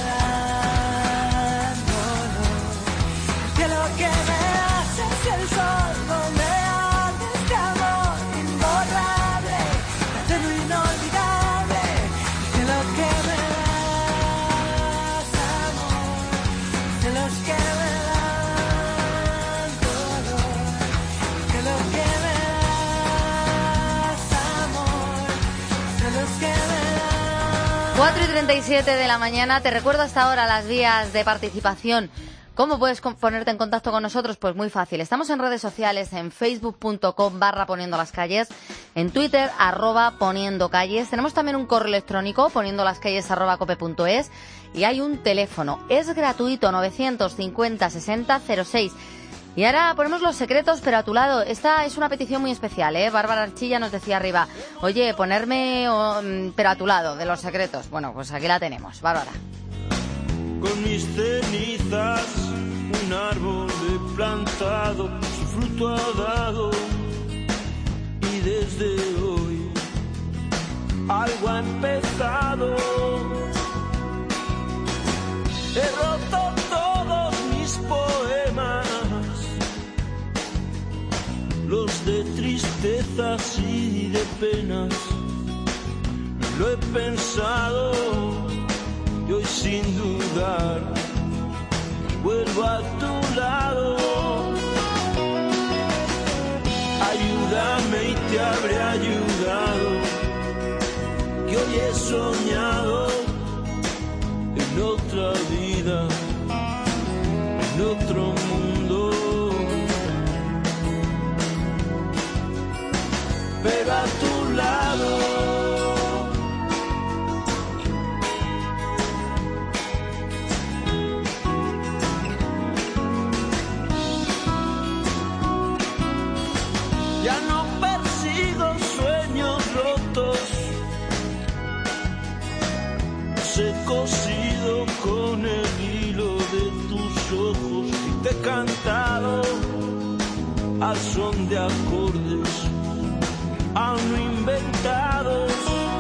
Speaker 12: dan, dolor. El cielo que me das es el sol donde arde este amor imborrable, acero inolvidable. El cielo que me das, amor, los celos que me dan, dolor. El cielo que me das, amor, los celos que me dan.
Speaker 3: 4:37 de la mañana. Te recuerdo hasta ahora las vías de participación. ¿Cómo puedes ponerte en contacto con nosotros? Pues muy fácil. Estamos en redes sociales, en facebook.com/poniendo las calles, en Twitter @poniendo calles. Tenemos también un correo electrónico, poniendolascalles@cope.es, y hay un teléfono. Es gratuito, 950 60 06. Y ahora ponemos los secretos, pero a tu lado. Esta es una petición muy especial, ¿eh? Bárbara Archilla nos decía arriba, oye, ponerme, pero a tu lado, de los secretos. Bueno, pues aquí la tenemos, Bárbara.
Speaker 16: Con mis cenizas, un árbol he plantado, su fruto ha dado, y desde hoy algo ha empezado. He roto todos mis poemas, los de tristezas y de penas. Lo he pensado y hoy sin dudar vuelvo a tu lado. Ayúdame y te habré ayudado, que hoy he soñado en otra vida, en otro mundo. Pero a tu lado. Ya no persigo sueños rotos, los he cosido con el hilo de tus ojos y te he cantado al son de acordes aún no inventados.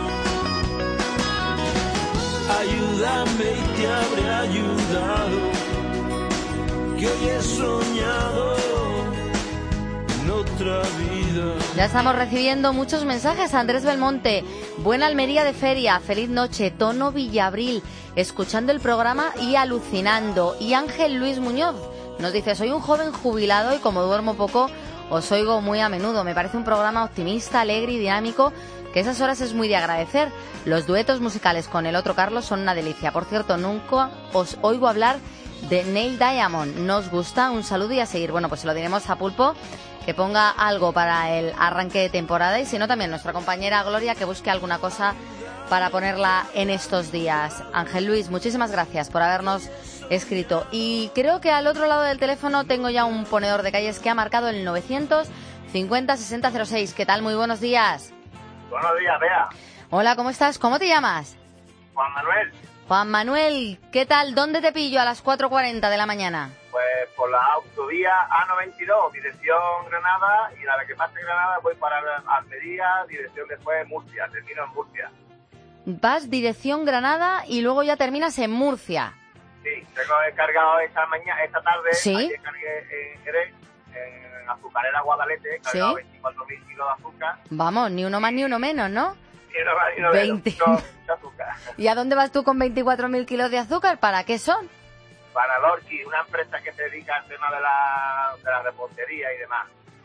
Speaker 16: Ayúdame y te habré ayudado, que hoy he soñado en otra vida.
Speaker 3: Ya estamos recibiendo muchos mensajes. Andrés Belmonte, buena Almería de feria, feliz noche. Tono Villabril, escuchando el programa y alucinando. Y Ángel Luis Muñoz nos dice, soy un joven jubilado y como duermo poco, os oigo muy a menudo. Me parece un programa optimista, alegre y dinámico, que esas horas es muy de agradecer. Los duetos musicales con el otro Carlos son una delicia. Por cierto, nunca os oigo hablar de Neil Diamond. ¿Nos gusta? Un saludo y a seguir. Bueno, pues se lo diremos a Pulpo, que ponga algo para el arranque de temporada, y si no, también nuestra compañera Gloria, que busque alguna cosa para ponerla en estos días. Ángel Luis, muchísimas gracias por habernos escrito. Y creo que al otro lado del teléfono tengo ya un ponedor de calles que ha marcado el 950-6006. ¿Qué tal? Muy buenos días.
Speaker 9: Buenos días, Bea.
Speaker 3: Hola, ¿cómo estás? ¿Cómo te llamas?
Speaker 9: Juan Manuel.
Speaker 3: Juan Manuel, ¿qué tal? ¿Dónde te pillo a las 4:40 de la mañana?
Speaker 9: Pues por la autovía A92, dirección Granada, y a la que pase Granada voy para Almería, dirección después Murcia, termino en Murcia.
Speaker 3: Vas dirección Granada y luego ya terminas en Murcia.
Speaker 9: Sí, tengo cargado esta tarde,
Speaker 3: ¿Sí?
Speaker 9: ayer cargué en Jerez, en Azucarera Guadalete, he cargado
Speaker 3: ¿Sí?
Speaker 9: 24.000 kilos de azúcar.
Speaker 3: Vamos, ni uno más ni uno menos, ¿no?
Speaker 9: Y no más ni uno
Speaker 3: 20.
Speaker 9: menos, mucho azúcar.
Speaker 3: ¿Y a dónde vas tú con 24.000 kilos de azúcar? ¿Para qué son?
Speaker 9: Para Lorchi, una empresa que se dedica al tema de la repostería y demás.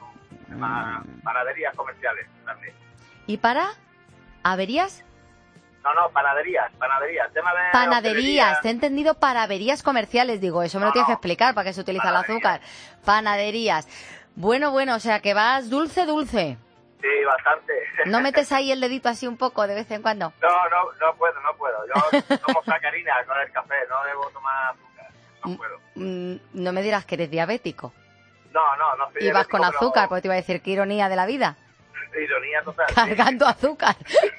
Speaker 9: Panaderías comerciales también.
Speaker 3: ¿Y para? ¿Averías?
Speaker 9: No, panaderías. Tema de
Speaker 3: Panaderías, te he entendido, para averías comerciales. Digo, eso me lo tienes que explicar, ¿para qué se utiliza el azúcar? Panaderías. Bueno, o sea que vas dulce.
Speaker 9: Sí, bastante.
Speaker 3: ¿No metes ahí el dedito así un poco de vez en cuando?
Speaker 9: No puedo. Yo tomo sacarina con el café, no debo tomar azúcar. No puedo.
Speaker 3: No me dirás que eres diabético.
Speaker 9: No soy
Speaker 3: Y vas
Speaker 9: diabético,
Speaker 3: con azúcar,
Speaker 9: pero...
Speaker 3: porque te iba a decir, qué ironía de la vida.
Speaker 9: Ironía total.
Speaker 3: Cargando azúcar.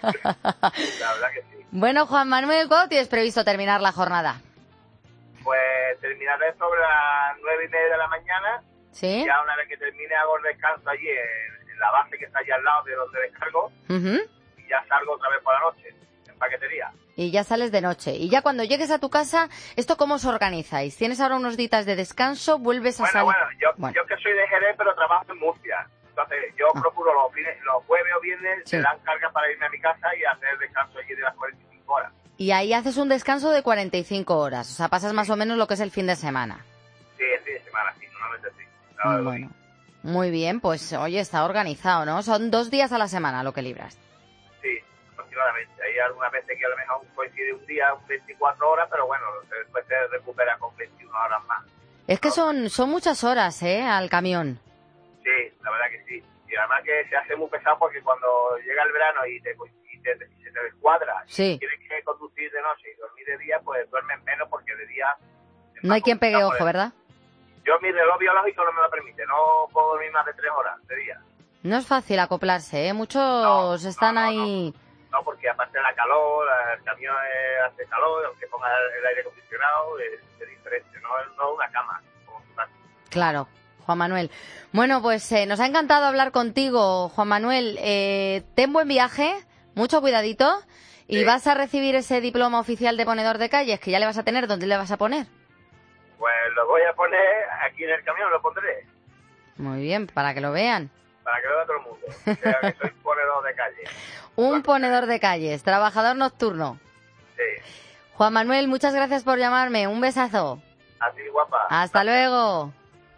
Speaker 9: La verdad que sí.
Speaker 3: Bueno, Juan Manuel, ¿cuándo tienes previsto terminar la jornada?
Speaker 9: Pues terminaré sobre las 9:30 de la mañana.
Speaker 3: ¿Sí?
Speaker 9: Ya una vez que termine hago el descanso allí en la base que está allí al lado de donde descargo. Y ya salgo otra vez por la noche, en paquetería.
Speaker 3: Y ya sales de noche. Y ya cuando llegues a tu casa, ¿esto cómo os organizáis? ¿Tienes ahora unos días de descanso? ¿Vuelves a salir?
Speaker 9: Yo que soy de Jerez, pero trabajo en Murcia. Entonces yo procuro los jueves o viernes,
Speaker 3: Sí.
Speaker 9: me dan carga para irme a mi casa y hacer el descanso allí de las 45 horas.
Speaker 3: Y ahí haces un descanso de 45 horas. O sea, pasas más o menos lo que es el fin de semana.
Speaker 9: Sí, el fin de semana, sí, normalmente sí.
Speaker 3: Bueno, muy bien, pues oye, está organizado, ¿no? Son 2 días a la semana lo que libras.
Speaker 9: Sí, aproximadamente. Hay algunas veces que a lo mejor coincide un día, 24 horas, pero bueno, después se recupera con 21 horas más.
Speaker 3: Es que son muchas horas, al camión.
Speaker 9: Sí, la verdad que sí. Y además que se hace muy pesado porque cuando llega el verano y se te descuadra,
Speaker 3: Sí.
Speaker 9: y tienes que conducir de noche y dormir de día, pues duermes menos porque de día...
Speaker 3: No hay quien pegue ojo, ¿verdad?
Speaker 9: Yo mi reloj biológico no me lo permite, no puedo dormir más de 3 horas de día.
Speaker 3: No es fácil acoplarse, Muchos están ahí...
Speaker 9: No, porque aparte de la calor, el camión hace calor, aunque ponga el aire acondicionado, es diferente, no es una cama. Como
Speaker 3: Claro. Juan Manuel. Bueno, pues nos ha encantado hablar contigo, Juan Manuel. Ten buen viaje, mucho cuidadito, y vas a recibir ese diploma oficial de ponedor de calles, que ya le vas a tener. ¿Dónde le vas a poner?
Speaker 9: Pues lo voy a poner aquí en el camión, lo pondré.
Speaker 3: Muy bien, para que lo vean.
Speaker 9: Para que lo vea todo el mundo. O sea, que soy ponedor de calles.
Speaker 3: Un ponedor de calles, trabajador nocturno.
Speaker 9: Sí.
Speaker 3: Juan Manuel, muchas gracias por llamarme. Un besazo.
Speaker 9: A ti, guapa.
Speaker 3: Hasta luego.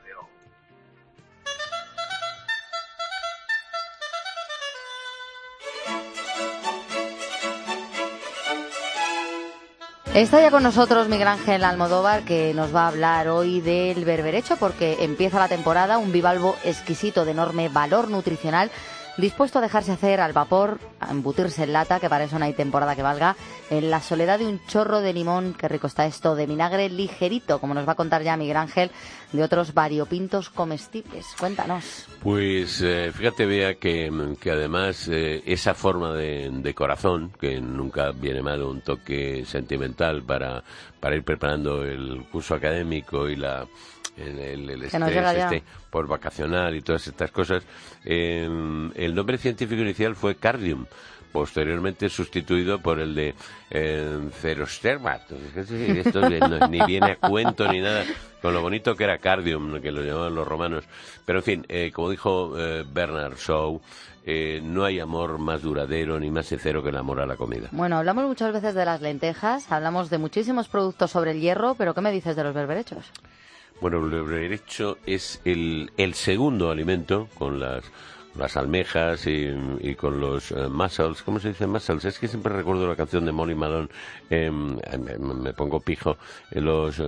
Speaker 3: Está ya con nosotros Miguel Ángel Almodóvar, que nos va a hablar hoy del berberecho, porque empieza la temporada, un bivalvo exquisito de enorme valor nutricional, dispuesto a dejarse hacer al vapor, a embutirse en lata, que para eso no hay temporada que valga, en la soledad de un chorro de limón. Qué rico está esto, de vinagre ligerito, como nos va a contar ya Miguel Ángel, de otros variopintos comestibles. Cuéntanos.
Speaker 17: Pues fíjate, Bea, que además esa forma de corazón, que nunca viene mal, un toque sentimental para ir preparando el curso académico y el estrés por vacacional y todas estas cosas. El nombre científico inicial fue Cardium, posteriormente sustituido por el de Cerosterma. Esto ni viene a cuento ni nada, con lo bonito que era Cardium, que lo llamaban los romanos. Pero en fin, como dijo Bernard Shaw, no hay amor más duradero ni más sincero que el amor a la comida.
Speaker 3: Bueno, hablamos muchas veces de las lentejas, hablamos de muchísimos productos sobre el hierro, pero ¿qué me dices de los berberechos?
Speaker 17: Bueno, el berberecho es el segundo alimento, con las almejas y con los mussels. ¿Cómo se dice mussels? Es que siempre recuerdo la canción de Molly Malone, me pongo pijo, los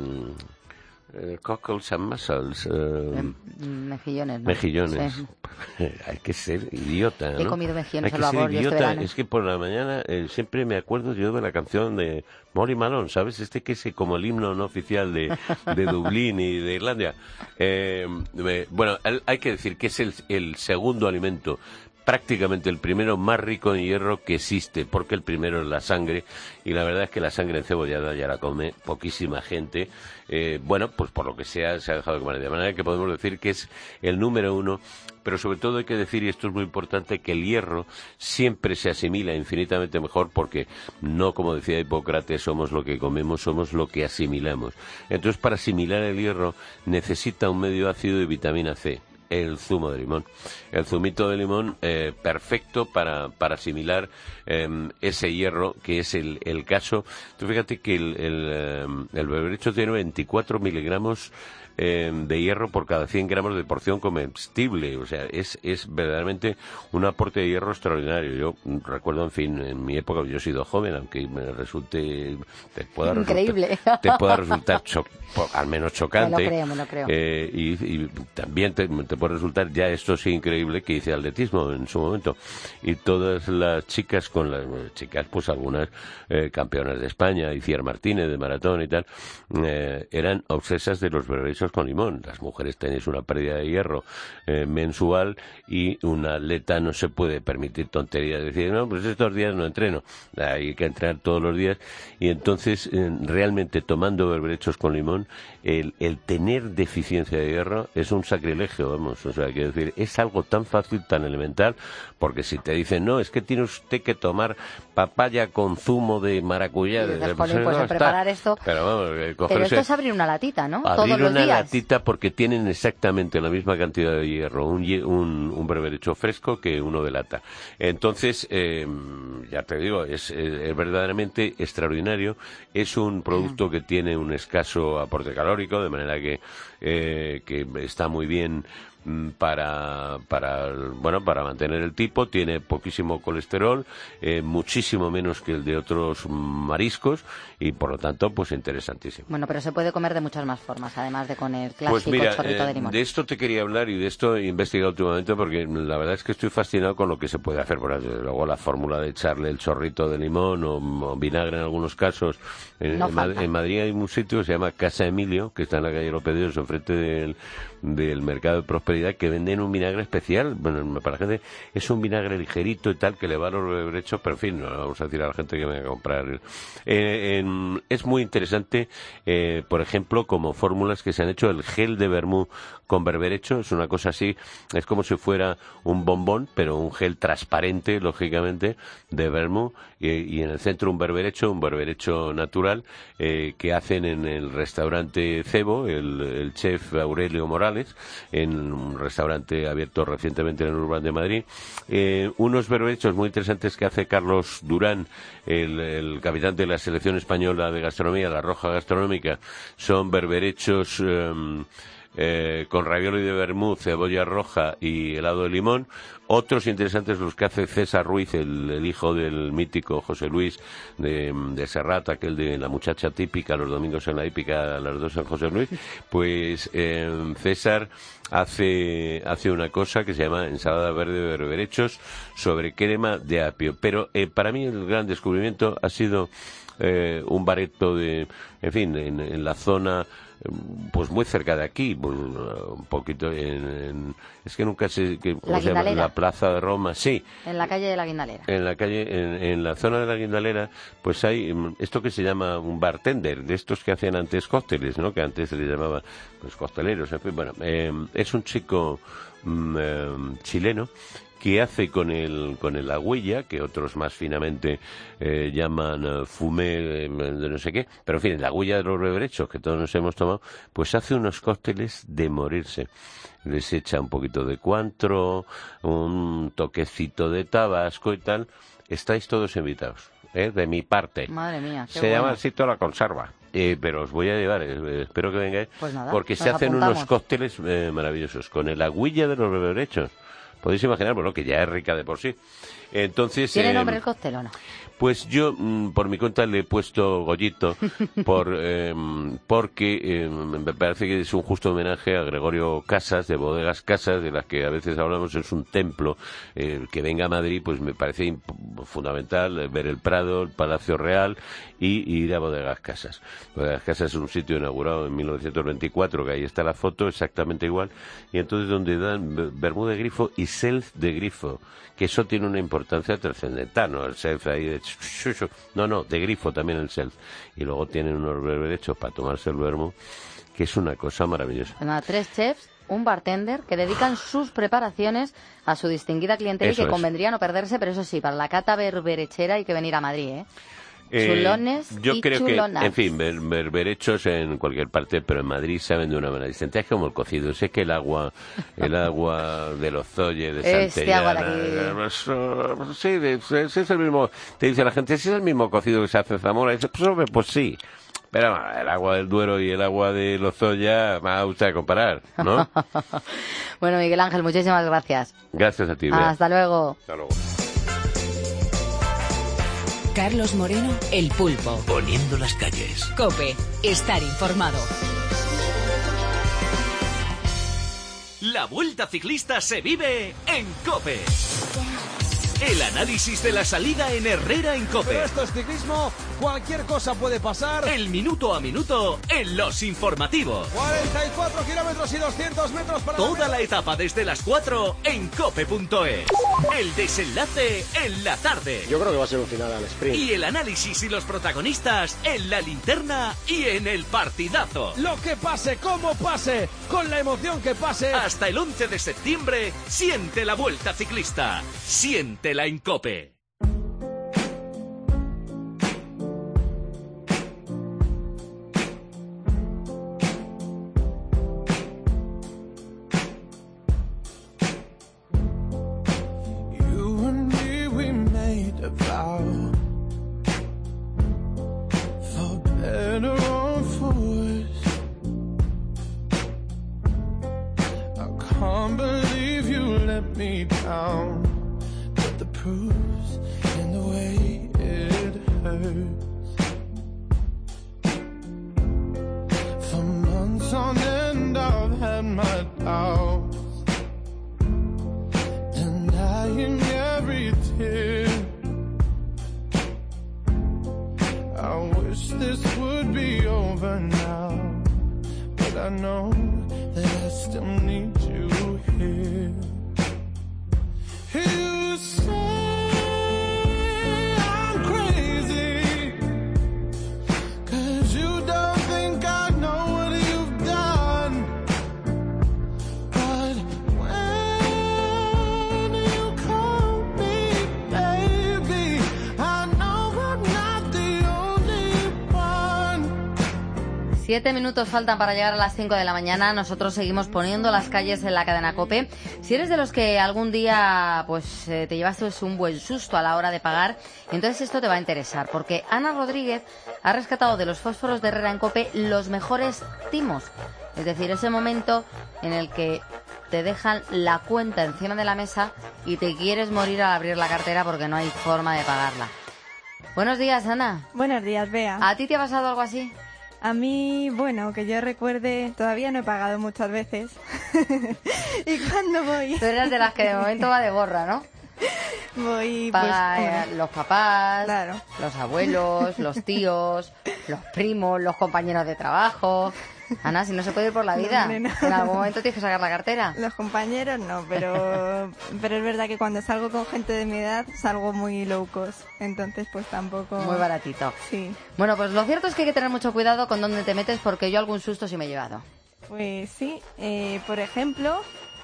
Speaker 17: cockles and mussels.
Speaker 3: Mejillones, ¿no?
Speaker 17: Mejillones.
Speaker 3: Sí.
Speaker 17: Hay que ser idiota, ¿no?
Speaker 3: He comido mejillones
Speaker 17: al
Speaker 3: vapor.
Speaker 17: Hay que ser idiota. Es que por la mañana siempre me acuerdo yo de la canción de Molly Malone, ¿sabes? Que es como el himno no oficial de Dublín y de Irlanda. Bueno, hay que decir que es el segundo alimento, prácticamente el primero más rico en hierro que existe, porque el primero es la sangre, y la verdad es que la sangre encebollada ya la come poquísima gente. Bueno, pues por lo que sea, se ha dejado de comer, de manera que podemos decir que es el número uno. Pero sobre todo hay que decir, y esto es muy importante, que el hierro siempre se asimila infinitamente mejor, porque no, como decía Hipócrates, somos lo que comemos, somos lo que asimilamos. Entonces, para asimilar el hierro necesita un medio ácido de vitamina C, el zumo de limón. El zumito de limón, perfecto para asimilar ese hierro, que es el caso. Tú fíjate que el berberecho tiene 24 miligramos de hierro por cada 100 gramos de porción comestible. O sea, es verdaderamente un aporte de hierro extraordinario. Yo recuerdo, en fin, en mi época, yo he sido joven, aunque me resulte, te pueda resultar al menos chocante.
Speaker 3: Me lo creo.
Speaker 17: Y también te puede resultar, ya esto sí, increíble, que hice atletismo en su momento. Y todas las chicas, pues algunas campeonas de España, Iciar Martínez de maratón y tal, eran obsesas de los berberechos con limón. Las mujeres tenéis una pérdida de hierro mensual, y un atleta no se puede permitir tonterías, decir, no, pues estos días no entreno, hay que entrenar todos los días. Y entonces realmente, tomando berberechos con limón, el tener deficiencia de hierro es un sacrilegio, vamos. O sea, quiero decir, es algo tan fácil, tan elemental, porque si te dicen, no, es que tiene usted que tomar papaya con zumo de maracuyá,
Speaker 3: pues preparar esto.
Speaker 17: Pero
Speaker 3: esto es abrir una latita, ¿no?
Speaker 17: Abrir
Speaker 3: todos los
Speaker 17: una
Speaker 3: días.
Speaker 17: latita, porque tienen exactamente la misma cantidad de hierro un berberecho fresco que uno de lata. Entonces, ya te digo, es verdaderamente extraordinario. Es un producto que tiene un escaso aporte calórico, de manera que está muy bien para mantener el tipo. Tiene poquísimo colesterol, muchísimo menos que el de otros mariscos, y por lo tanto, pues interesantísimo.
Speaker 3: Bueno, pero se puede comer de muchas más formas, además de con el clásico chorrito de limón.
Speaker 17: De esto te quería hablar, y de esto he investigado últimamente, porque la verdad es que estoy fascinado con lo que se puede hacer. Por luego la fórmula de echarle el chorrito de limón o vinagre en algunos casos. En Madrid hay un sitio que se llama Casa Emilio, que está en la calle López de Dios, enfrente del mercado de Prosperidad, prosperidad, que venden un vinagre especial. Bueno, para la gente es un vinagre ligerito y tal, que le va a los berberechos, pero en fin, no vamos a decir a la gente que venga a comprar. Es muy interesante, por ejemplo, como fórmulas que se han hecho, el gel de vermú con berberecho, es una cosa así, es como si fuera un bombón, pero un gel transparente, lógicamente, de vermú, y en el centro un berberecho natural, que hacen en el restaurante Cebo, el chef Aurelio Morales, en un restaurante abierto recientemente en el Urban de Madrid. Unos berberechos muy interesantes que hace Carlos Durán, el capitán de la selección española de gastronomía, la Roja Gastronómica, son berberechos con ravioli de vermú, cebolla roja y helado de limón. Otros interesantes los que hace César Ruiz, el hijo del mítico José Luis de Serrat, aquel de La Muchacha Típica, los domingos en la hípica, a las 2 en José Luis. Pues César hace una cosa que se llama ensalada verde de berberechos sobre crema de apio. Pero para mí el gran descubrimiento ha sido un bareto en la zona, pues muy cerca de aquí, un poquito es que nunca sé cómo se llama, la Plaza de Roma, sí.
Speaker 3: En la calle de la Guindalera.
Speaker 17: En la zona de la Guindalera, pues hay esto que se llama un bartender, de estos que hacían antes cócteles, ¿no? Que antes se les llamaba pues costeleros, en fin, bueno, es un chico chileno que hace con el agüilla, que otros más finamente llaman fumé de no sé qué, pero en fin, el agüilla de los berberechos que todos nos hemos tomado, pues hace unos cócteles de morirse. Les echa un poquito de Cointreau, un toquecito de Tabasco y tal. Estáis todos invitados, de mi parte.
Speaker 3: Madre mía, qué
Speaker 17: Se llama el sitio La Conserva. Pero os voy a llevar, espero que vengáis,
Speaker 3: pues nada,
Speaker 17: porque se hacen unos cócteles maravillosos con el agüilla de los berberechos. Podéis imaginar, bueno, que ya es rica de por sí. Entonces,
Speaker 3: ¿tiene nombre el cóctel o no?
Speaker 17: Pues yo, por mi cuenta, le he puesto Goyito, porque me parece que es un justo homenaje a Gregorio Casas, de Bodegas Casas, de las que a veces hablamos, es un templo. Que venga a Madrid, pues me parece fundamental ver el Prado, el Palacio Real y ir a Bodegas Casas. Bodegas Casas es un sitio inaugurado en 1924, que ahí está la foto, exactamente igual, y entonces donde dan vermú de grifo y self de grifo, que eso tiene una importancia trascendental, ¿no? El self ahí de de grifo también el self. Y luego tienen unos berberechos para tomarse el vermú, que es una cosa maravillosa.
Speaker 3: 3 chefs, un bartender, que dedican sus preparaciones a su distinguida clientela, y que convendría no perderse, pero eso sí, para la cata berberechera hay que venir a Madrid, ¿eh? Chulones
Speaker 17: yo
Speaker 3: y
Speaker 17: creo
Speaker 3: chulonas.
Speaker 17: Que, en fin, berberechos en cualquier parte, pero en Madrid saben de una manera distinta. Es como el cocido. Sé que el agua de los Zolle, de Santellana, sí, es el mismo. Te dice la gente, si es el mismo cocido que se hace en Zamora. Pues sí. Pero el agua del Duero y el agua de Lozoya, va a usted comparar, ¿no?
Speaker 3: Bueno, Miguel Ángel, muchísimas gracias.
Speaker 17: Gracias a ti, Bea.
Speaker 3: Hasta luego.
Speaker 17: Hasta luego.
Speaker 1: Carlos Moreno, El Pulpo.
Speaker 2: Poniendo las calles.
Speaker 1: COPE. Estar informado.
Speaker 18: La Vuelta Ciclista se vive en COPE. El análisis de la salida en Herrera en COPE.
Speaker 19: Pero esto es ciclismo, cualquier cosa puede pasar.
Speaker 18: El minuto a minuto en los informativos.
Speaker 19: 44 kilómetros y 200 metros para...
Speaker 18: Toda la etapa desde las 4 en cope.es. El desenlace en la tarde.
Speaker 20: Yo creo que va a ser un final al sprint.
Speaker 18: Y el análisis y los protagonistas en la linterna y en el partidazo.
Speaker 19: Lo que pase, como pase, con la emoción que pase.
Speaker 18: Hasta el 11 de septiembre, siente la Vuelta Ciclista. Siéntela en COPE.
Speaker 12: I know that I still need you
Speaker 3: 7 minutos faltan para llegar a las 5 de la mañana. Nosotros seguimos poniendo las calles en la cadena COPE. Si eres de los que algún día pues te llevaste un buen susto a la hora de pagar, entonces esto te va a interesar, porque Ana Rodríguez ha rescatado de los fósforos de Herrera en COPE los mejores timos. Es decir, ese momento en el que te dejan la cuenta encima de la mesa y te quieres morir al abrir la cartera porque no hay forma de pagarla. Buenos días, Ana.
Speaker 20: Buenos días, Bea.
Speaker 3: ¿A ti te ha pasado algo así?
Speaker 20: A mí, bueno, que yo recuerde, todavía no he pagado muchas veces. ¿Y cuando voy?
Speaker 3: Tú eres de las que de momento va de gorra, ¿no?
Speaker 20: Voy,
Speaker 3: paga
Speaker 20: pues,
Speaker 3: los papás,
Speaker 20: claro,
Speaker 3: los abuelos, los tíos, los primos, los compañeros de trabajo. Ana, si no se puede ir por la vida,
Speaker 20: no.
Speaker 3: En algún momento tienes que sacar la cartera.
Speaker 20: Los compañeros no, pero es verdad que cuando salgo con gente de mi edad salgo muy low cost, entonces pues tampoco...
Speaker 3: Muy baratito.
Speaker 20: Sí.
Speaker 3: Bueno, pues lo cierto es que hay que tener mucho cuidado con dónde te metes, porque yo algún susto sí me he llevado.
Speaker 20: Pues sí, por ejemplo,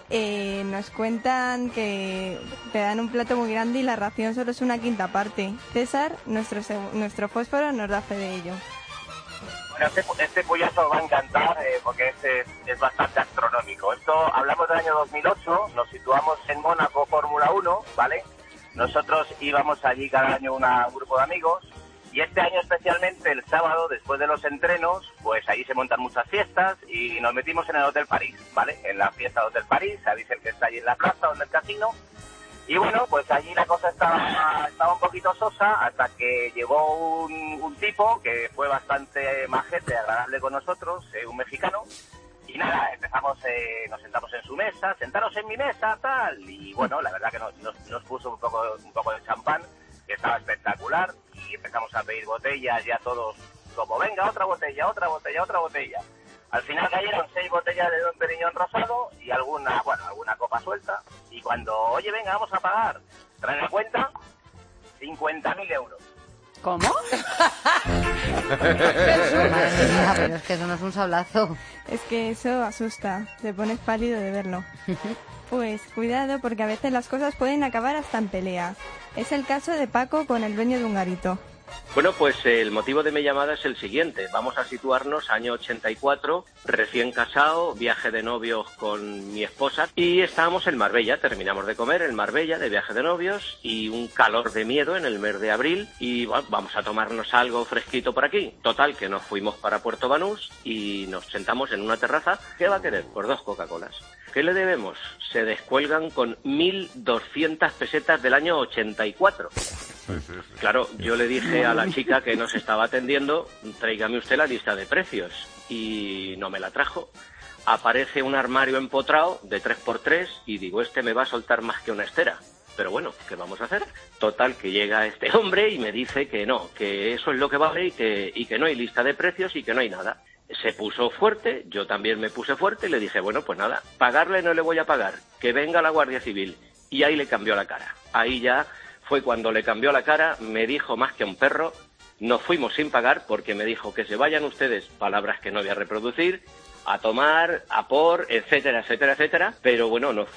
Speaker 20: nos cuentan que te dan un plato muy grande y la ración solo es una quinta parte. César, nuestro fósforo, nos da fe de ello.
Speaker 9: Bueno, este pollazo va a encantar porque es bastante astronómico. Esto hablamos del año 2008, nos situamos en Mónaco Fórmula 1, ¿vale? Nosotros íbamos allí cada año un grupo de amigos y este año especialmente el sábado, después de los entrenos, pues allí se montan muchas fiestas y nos metimos en el Hotel París, ¿vale? En la fiesta de Hotel París, sabéis el que está allí en la plaza, donde el casino. Y bueno, pues allí la cosa estaba un poquito sosa hasta que llegó un tipo que fue bastante majete, agradable con nosotros, un mexicano. Y nada, empezamos, nos sentamos en su mesa, sentaros en mi mesa, tal. Y bueno, la verdad que nos puso un poco de champán, que estaba espectacular. Y empezamos a pedir botellas, ya todos como, venga, otra botella, otra botella, otra botella. Al final cayeron 6 botellas de Don Periñón rosado y alguna copa suelta. Y cuando, oye, venga, vamos a pagar, traen la cuenta, 50.000 euros.
Speaker 3: ¿Cómo? Madre mía, pero es que eso no es un sablazo.
Speaker 20: Es que eso asusta, te pones pálido de verlo. Pues cuidado, porque a veces las cosas pueden acabar hasta en pelea. Es el caso de Paco con el dueño de un garito.
Speaker 21: Bueno, pues el motivo de mi llamada es el siguiente. Vamos a situarnos año 84, recién casado, viaje de novios con mi esposa y estábamos en Marbella. Terminamos de comer en Marbella, de viaje de novios, y un calor de miedo en el mes de abril y bueno, vamos a tomarnos algo fresquito por aquí. Total, que nos fuimos para Puerto Banús y nos sentamos en una terraza. ¿Qué va a querer? Por 2 Coca-Colas. ¿Qué le debemos? Se descuelgan con 1.200 pesetas del año 84. Claro, yo le dije a la chica que nos estaba atendiendo, tráigame usted la lista de precios, y no me la trajo. Aparece un armario empotrado de 3x3 y digo, este me va a soltar más que una estera. Pero bueno, ¿qué vamos a hacer? Total, que llega este hombre y me dice que no, que eso es lo que vale y que no hay lista de precios y que no hay nada. Se puso fuerte, yo también me puse fuerte y le dije, bueno, pues nada, pagarle no le voy a pagar, que venga la Guardia Civil. Y ahí le cambió la cara. Ahí ya fue cuando le cambió la cara, me dijo más que a un perro, nos fuimos sin pagar porque me dijo que se vayan ustedes, palabras que no voy a reproducir, a tomar, a por, etcétera, etcétera, etcétera. Pero bueno, nos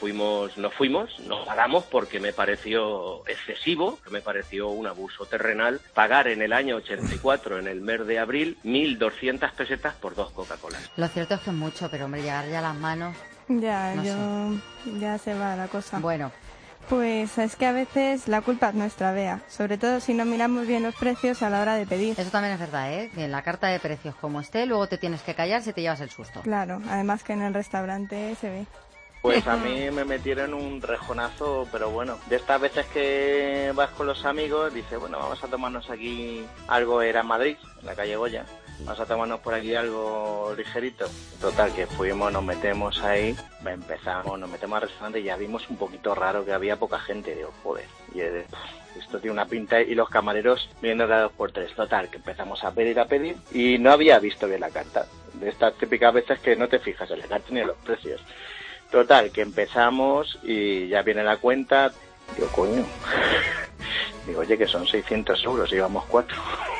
Speaker 21: pagamos porque me pareció excesivo, me pareció un abuso terrenal pagar en el año 84, en el mes de abril, 1.200 pesetas por 2 Coca-Colas.
Speaker 3: Lo cierto es que es mucho, pero hombre, llegar ya a las manos...
Speaker 20: Ya,
Speaker 3: no
Speaker 20: ya se va la cosa.
Speaker 3: Bueno.
Speaker 20: Pues es que a veces la culpa es nuestra, Bea, sobre todo si no miramos bien los precios a la hora de pedir.
Speaker 3: Eso también es verdad, ¿eh? Que en la carta de precios como esté, luego te tienes que callar si te llevas el susto.
Speaker 20: Claro, además que en el restaurante se ve.
Speaker 22: Pues a mí me metieron un rejonazo, pero bueno, de estas veces que vas con los amigos, dices, bueno, vamos a tomarnos aquí algo, era en Madrid, en la calle Goya, vamos a tomarnos por aquí algo ligerito. Total, que fuimos, nos metemos ahí, nos metemos al restaurante y ya vimos un poquito raro que había poca gente. Digo, joder, y esto tiene una pinta, y los camareros viendo cada 2x3. Total, que empezamos a pedir y no había visto bien la carta. De estas típicas veces que no te fijas en la carta ni en los precios. Total, que empezamos y ya viene la cuenta. Digo, coño. Digo, oye, que son 600 euros, llevamos 4.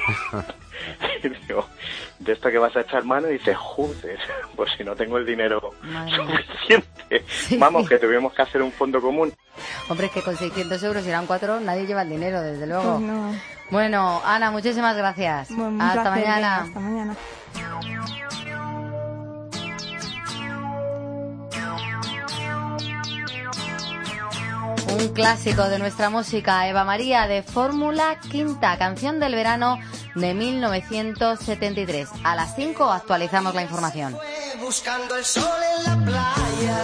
Speaker 22: Y digo, ¿de esto que vas a echar mano? Y dice, joder, pues si no tengo el dinero suficiente. Sí. Vamos, que tuvimos que hacer un fondo común.
Speaker 3: Hombre, es que con 600 euros si eran 4, nadie lleva el dinero, desde luego.
Speaker 20: Pues no.
Speaker 3: Bueno, Ana, muchísimas gracias.
Speaker 20: Bueno,
Speaker 3: hasta
Speaker 20: placer,
Speaker 3: mañana.
Speaker 20: Hasta mañana.
Speaker 3: Un clásico de nuestra música, Eva María de Fórmula Quinta, canción del verano de 1973. A las 5 actualizamos la información.
Speaker 12: Buscando el sol en la playa,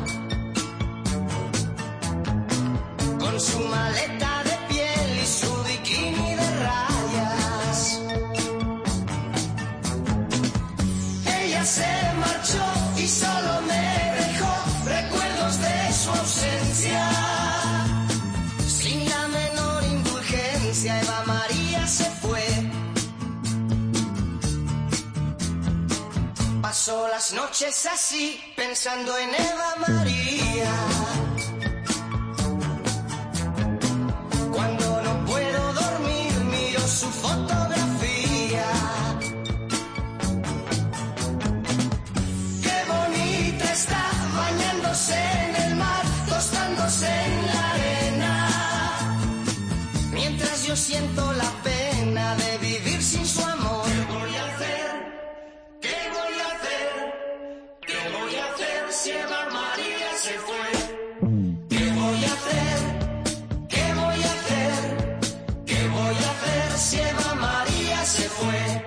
Speaker 12: con su maleta de piel y su bikini de rayas. Ella se marchó y solo me dejó recuerdos de su ausencia. Sin la menor indulgencia, Eva María se fue. Pasó las noches así, pensando en Eva María. Cuando no puedo dormir, miro su fotografía. Qué bonita está, bañándose en el mar, tostándose en la arena. Mientras yo siento la pena de vivir sin su amor. ¿Qué voy a hacer? ¿Qué voy a hacer? ¿Qué voy a hacer si Eva María se fue? ¿Qué voy a hacer? ¿Qué voy a hacer? ¿Qué voy a hacer si Eva María se fue?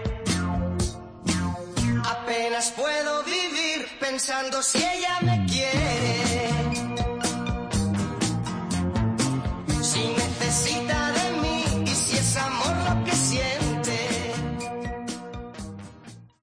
Speaker 12: Apenas puedo vivir pensando si ella me quiere.